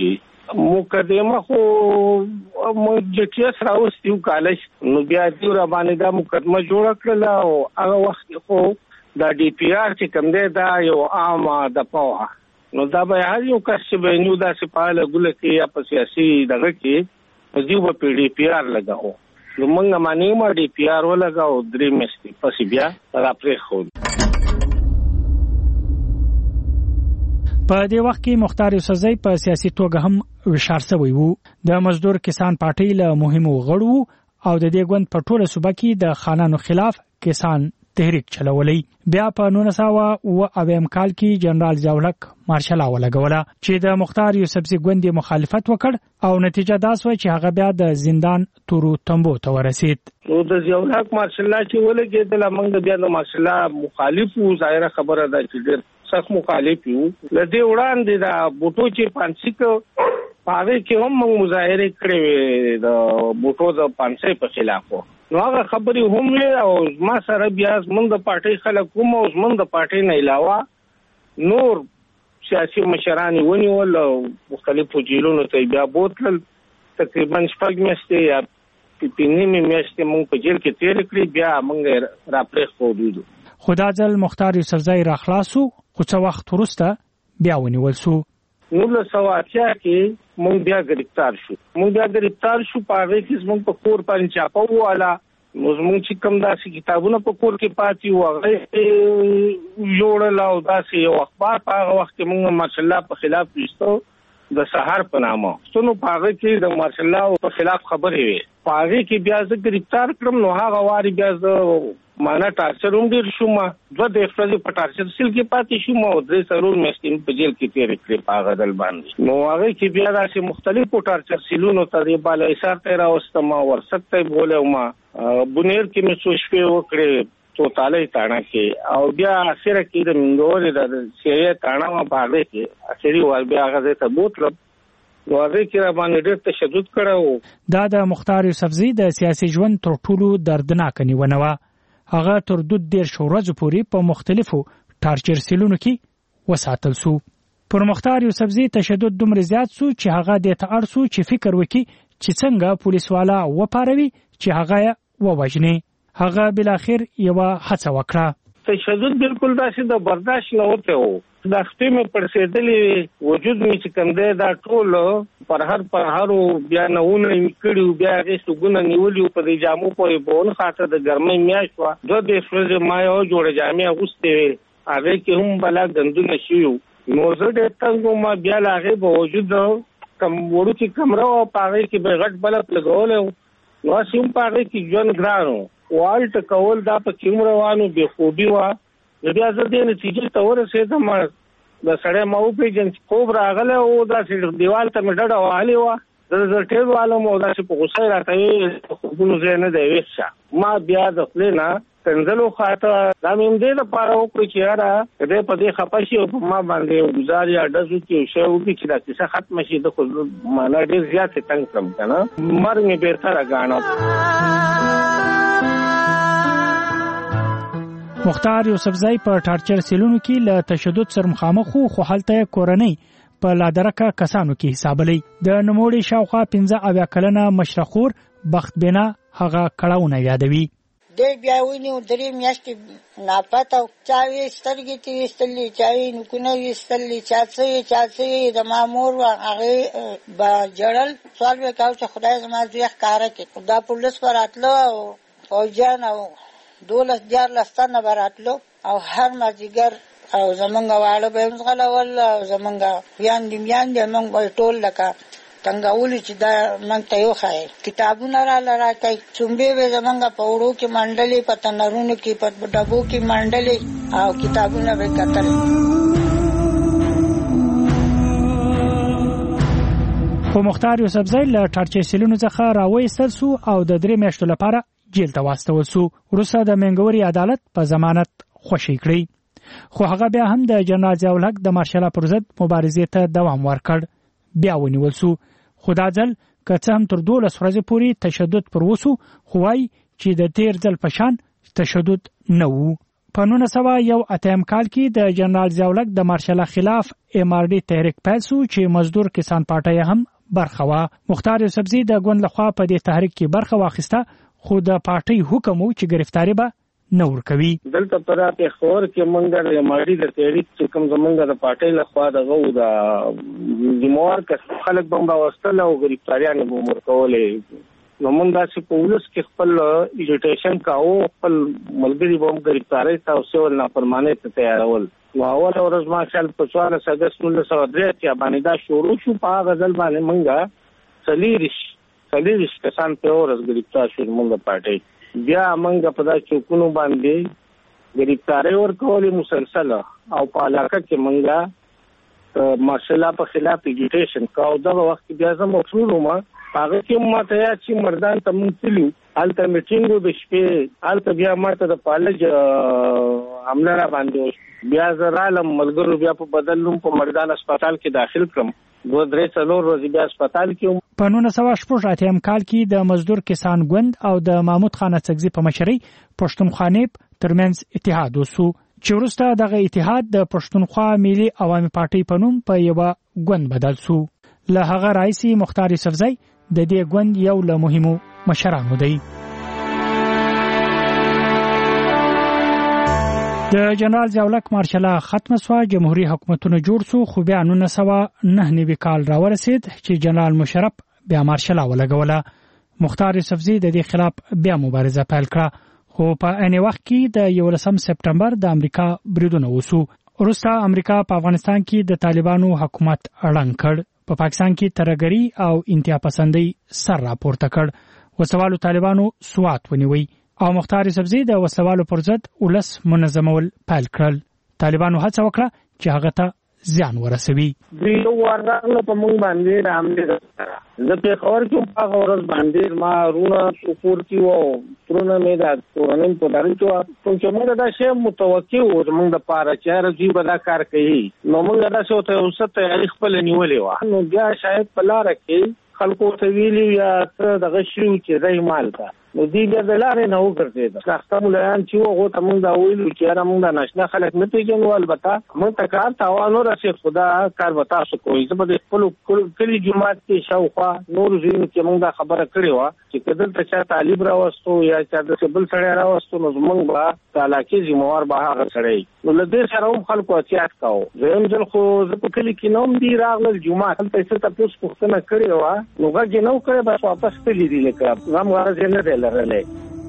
مقدمه خو مجټیس راوستیو کالج نو بیا دې را باندې دا مقدمه جوړ کړل او هغه وخت خو دا ډي پی آر چې کوم دی دا یو عام د پوهه نو دا به هر یو کس چې به نو دا سپاله ګل کې یا په سیاسي دغه کې دیو په ډي پی آر لګاو نو موږ باندې ما ډي پی آر ولګاو درې میاشتې پس بیا را پرې خو په دې وخت کې مختار یوسفزئی په سیاسي توګه هم وشار شوی وو د مزدور کسان پارټۍ له مهمو غړو او د دې ګوند په ټوله صوبه کې د خانانو خلاف کسان تحریک چلولې بیا په نولس سوه اوه اویا کال کې جنرال ضیاءالحق مارشال ولګوله چې د مختار یوسفزئی ګوند مخالفت وکړ او نتیجه دا شوه چې هغه بیا د زندان تورو تنبو ته ورسید نو د ضیاءالحق مارشال چې ولګېدل موږ بیا د مارشال مخالف وو ظاهره خبره ده چې ډېر سخت مخالف یو لدې وړاندې دا بوټو چې پانسي کو پاره کې هم موږ مظاهره کړې د بوټو د پانسي په خلاف نو هغه خبرې هم له او ما سره بیا زمونږ د پارټۍ خلک کوم او زمونږ د پارټۍ نه علاوه نور سیاسي مشران ونیول او مختلفو جیلونو ته بیا بوتل تقریبا شپږ میاشتې یا پنځه میاشتې موږ په جیل کې تیر کړې بیا موږ را پرې خو دودو خدا ځل مختار یوسفزئی را خلاصو خو څه وخت وروسته بیا ونیول شو نولس سوه اتیا کې موږ بیا گرفتار شو موږ بیا گرفتار شو په هغه کې موږ په کور باندې چاپه واله نو موږ چې کوم داسې کتابونه په کور کې پاتې وو هغه جوړل او داسې یو اخبار په هغه وخت کې موږ ماشاءالله په خلاف وشتو د سحر په نامه څونو په هغه کې د ماشاءالله په خلاف خبرې وي په هغه کې بیا زه گرفتار کړم نو هغه واري بیا زه مانا ټارچر هم ډیر شوم دوه د افراد په ټارچر سیل کې پاتې شوم او درې سرور میاشتې په جیل کې تیر کړې په هغه دل باندې نو هغه کې بیا داسې مختلفو ټارچر سیلونو ته دی بالا ایثار ته راوستم او ورسک ته بوله ما بنیر کې مې څو شپې وکړې تو تاله تاڼه کې او بیا اخر کې د منګورې د سیاسي تاڼه ما باندې کې اخري ور بیا هغه ته بوتل نو هغه کې را باندې ډېر تشدد کړو دا د مختار یوسفزئی د سیاسي ژوند تر ټولو دردناک نیونه وه هغه تر دوه دیرش ورځو پورې په مختلفو ټارچر سیلونو کې وساتل شو پر مختار یوسفزئی تشدد دومره زیات شو چې هغه د تاړ شو چې فکر وکړي چې څنګه پولیس والا وپاروي چې هغه ووجني هغه بل اخر یو هڅه وکړه تشدد بالکل داسې د برداشت نه وته وو د خپل مې پرسېدلې وجود مې چې کوم دی دا ټول پر هر پر هر بیا نه ونه کړیو بیا هغه سګونه نیولیو په دې جامو پورې بون خاطر د ګرمۍ میاشت وا دوه د فرز ما یو جوړ جامې اغوستې هغه کې هم بلا غندونه شیو نو زه د تاسو ما بیا لاغه په وجود کم وړو چې کمره او پاره کې به غټ بلپ لګول نو سیم پاره کې ځن ګرانو والټ کول دا په کوم روانو به خوبي وا بیا زه دې نتیجې ته ورسېدم د سړی ما وپېژن خوب راغلی او داسې دیوال ته مې ډډه وهلې وه زه د ټېل والم او داسې په غوسه یې راته ویل خوبونو ځای نه دی ویښ شه ما بیا د خولې نه کنځلو خاطر دا مې همدې لپاره وکړو چې یاره که دی په دې خفه شي او په ما باندې یو ګزار یا ډز وکړي یو شی وکړي چې دا کیسه ختمه شي ده خو معنا ډېر زیات یې تنګ کړم که نه مرګ مې بېرته راګاڼه مختار یوسفزئی په ټارچر سیلونو کې له تشدد سره مخامخ خو هلته کورنۍ په لادرکه کسانو کې حسابلې د نوموړي شاوخوا پنځه اویا کلنه مشرخور بخت بنا هغه کړهونه یادوي د بیا ونیو درې میاشتې ناپاته چاوي سترګې ته وستلې چاوي نکونه وستلې چاڅې چاڅې د مامور هغه با جړل سوال وکاو چې خدای زما زوی ښکارا کې دا پولیس وراتلو او فوجان او دولس دیار لستانه براتلو او هر مازیګر او زمونږ واړه به هم ځغلول او زمونږ یاندې میاندې موږ به ټول لکه څنګهولي چې دا موږ ته وښایي کتابونه راله راکوي څومبې به زمونږ په وړو کې منډلې په تنرونو کې په ډبو کې منډلې او کتابونه به کتل خو مختار یوسفزئی له ټارچر سیلونو څخه راوایستل شو او د درې میاشتو لپاره جیل ته واستول شو وروسته د منګوري عدالت په ضمانت خوشی کړی خو هغه بیا هم د جنرال ضیاءالحق د مارشال پر ضد مبارزې ته دوام ورکړ بیا ونیول شو خو دا ځل که څه هم تر دولس ورځې پورې تشدد پر وسو خو وایي چې د تیر ځل په شان تشدد نه و په نولس سوه یو اتیا کال کې د جنرال ضیاءالحق د مارشال خلاف ام آر ډي تحریک پیل شو چې مزدور کسان پارټۍ هم برخه وا. مختار یوسفزي د ګوند لخوا په دې تحریک کې برخه واخیسته، خو د پارټي حکم و چې گرفتاری به نه ورکوي. دلته پر پیښور کې مونږ د ماډي د تحریک چې کوم زمونږ د پارټي لخوا دغه د جمهور کس خلک بمبا واستل او گرفتاریان به ورکولې. نو مونږ داسې په ولس کې خپل ایجیټیشن کاوه، خپل ملګري به هم گرفتاری ته او سیول نافرمانۍ ته تیارول. نو اول ورځ ما خیال په څوارلس اګست نولس سوه درې اتیا باندې دا شروع شو. په هغه ځل باندې مونږ څلېرویشت څلېرویشت کسان په یوه ورځ گرفتار شول مونږ د پارټۍ. بیا مونږ په دا چوکونو باندې گرفتاری ورکولې مسلسله او په علاقه کې مونږ مارشل لا په خلاف ایجیټیشن کاوه. دغه وخت کې بیا زه مفرور وم، هغه کې ما ته یاد چې مردان ته مونږ تللو، هلته میټینګ و د شپې، هلته بیا ما ته د پالج حمله را باندې. بیا زه رالم، ملګرو بیا په بدل نوم په مردان اسپتال کې داخل کړم. دوه درې څلور ورځې بیا اسپتال کې وم. په نولس سوه شپږ اتیا کال کې د مزدور کسان ګوند او د محمود خان اڅکزي په مشرۍ پښتونخوا ترمنځ اتحاد وسو، چې وروسته دغه اتحاد د پښتونخوا ملي عوامي پارټۍ په نوم په یوه ګوند بدل سو. له هغه راځي مختار یوسفزي د دې ګوند یو له مهمو مشرانو دی. د جنرال ضیاءالحق مارشله ختم سو، جمهوریت حکومتونه جوړ سو، خو بیا نولس سوه نهه نوي کال راورسید چې جنرال مشرف بیا مارشله ولګوله. مختار یوسفزي د دې خلاف بیا مبارزه پیل کړه، خو په عین وخت کې د یولسم سپټمبر د امریکا بریدونه وسو. وروسته امریکا په افغانستان کې د طالبانو حکومت اړنګ کړ، په پاکستان کې ترهګري او انتها پسندۍ سر راپورته کړ، وسوالو طالبانو سوات ونیوي او مختار یوسفزي د وسوالو پر ضد ولس منظمول پیل کړل. طالبانو هڅه وکړه چې هغه ته زیان ورسوي. دوی یو وار راغله په موږ باندې رامدې د پیښور کې په هغه ورځ باندې ما رونه شکور کې وو ترونه مې دا تورنم په داري چې چې موږ دا شی متوقع وو موږ د پاره چې راځي به دا کار کوي. نو موږ دا څه ته اوسه تیاری خپل نیولې و. نو بیا شاید په لار کې خلکو ته ویلي یا څه دغه شیو چې ځای مال کا نو دی بیا د لارې نه وګرځېده. شاخته ملایان چې وو هغو ته موږ دا ویلو چې یاره موږ دا ناشنا خلک نه پېژنو، البته موږ ته کار تاوان ورسېد، خو دا کار به تاسو کوئ. زه به د خپلو کلي جومات کې شاوخوا نورو ځایونو کې موږ دا خبره کړې وه چې که دلته چا طالب راوستو یا چا داسې بل سړی راوستو نو زموږ به د علاقې ذمهوار به هغه سړی. نو له دې سره هم خلکو احتیاط کوو. دویم ځل خو زه په کلي کې نه هم دي راغلل جومات، هلته یې څه تپوس پوښتنه کړې وه نو غږ یې نه و کړی، بس واپس تللي دي، لکه غم غرض یې نه دی لرلی.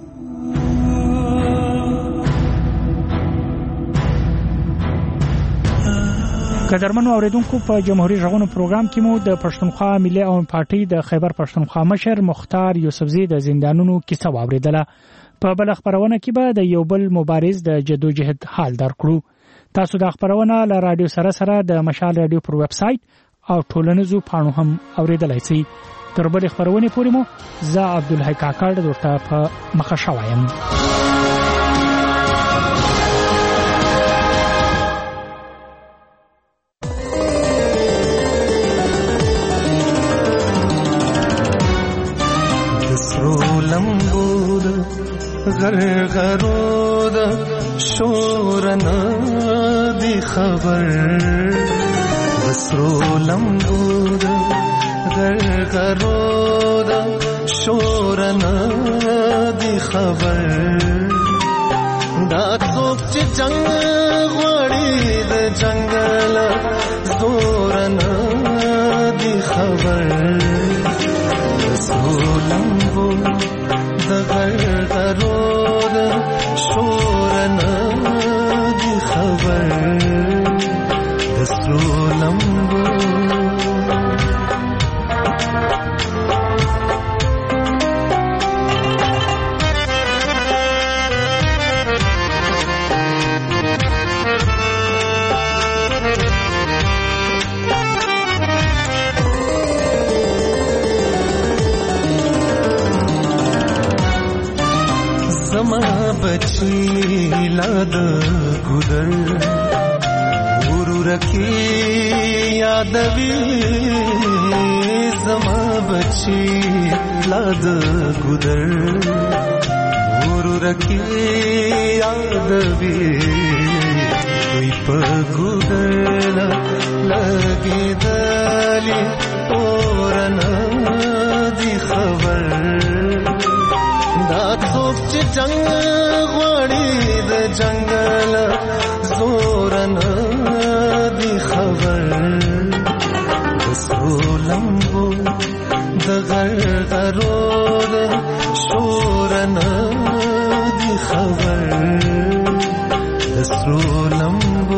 قدرمنو اوریدونکو، په جمهوریت غږونو پروګرام کې مو د پښتونخوا ملي عوامي پارټۍ د خیبر پښتونخوا مشر مختار یوسفزي د زندانونو کیسه واوریدله. په بل خبرونه کې به د یو بل مبارز د جدوجهد حال درکړو. تاسو د خبرونه له رادیو سره سره د مشال رادیو پر ویب سټ او ټولنیزو پاڼو هم اوریدلای شئ. تر بل خبرونه پورې مو زه عبدالحی کاکړ درته په مخه شوایم. غرغرو دا شورنا دی خبر بسرو لمبو دا غرغرو دا شورنا دی خبر دا څوک چې جنگ غوړي د جنگل زورنا دی خبر بسرو لمبو دا غرغرو دا شورنا دی خبر دسرو لمبو बची लाद गुदर गुरु रखी यादवी जमा बची लाद गुदर गुरु रखी यादवी कोई पगुदर लगे दली तोरन لمبو د غرغرو د شورن دی خبر د سرو لمبو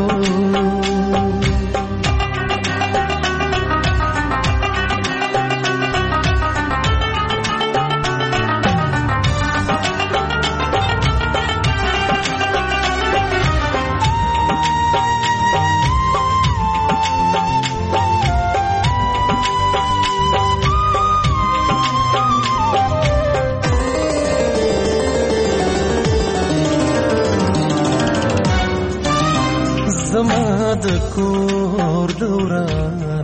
زما د کور دوران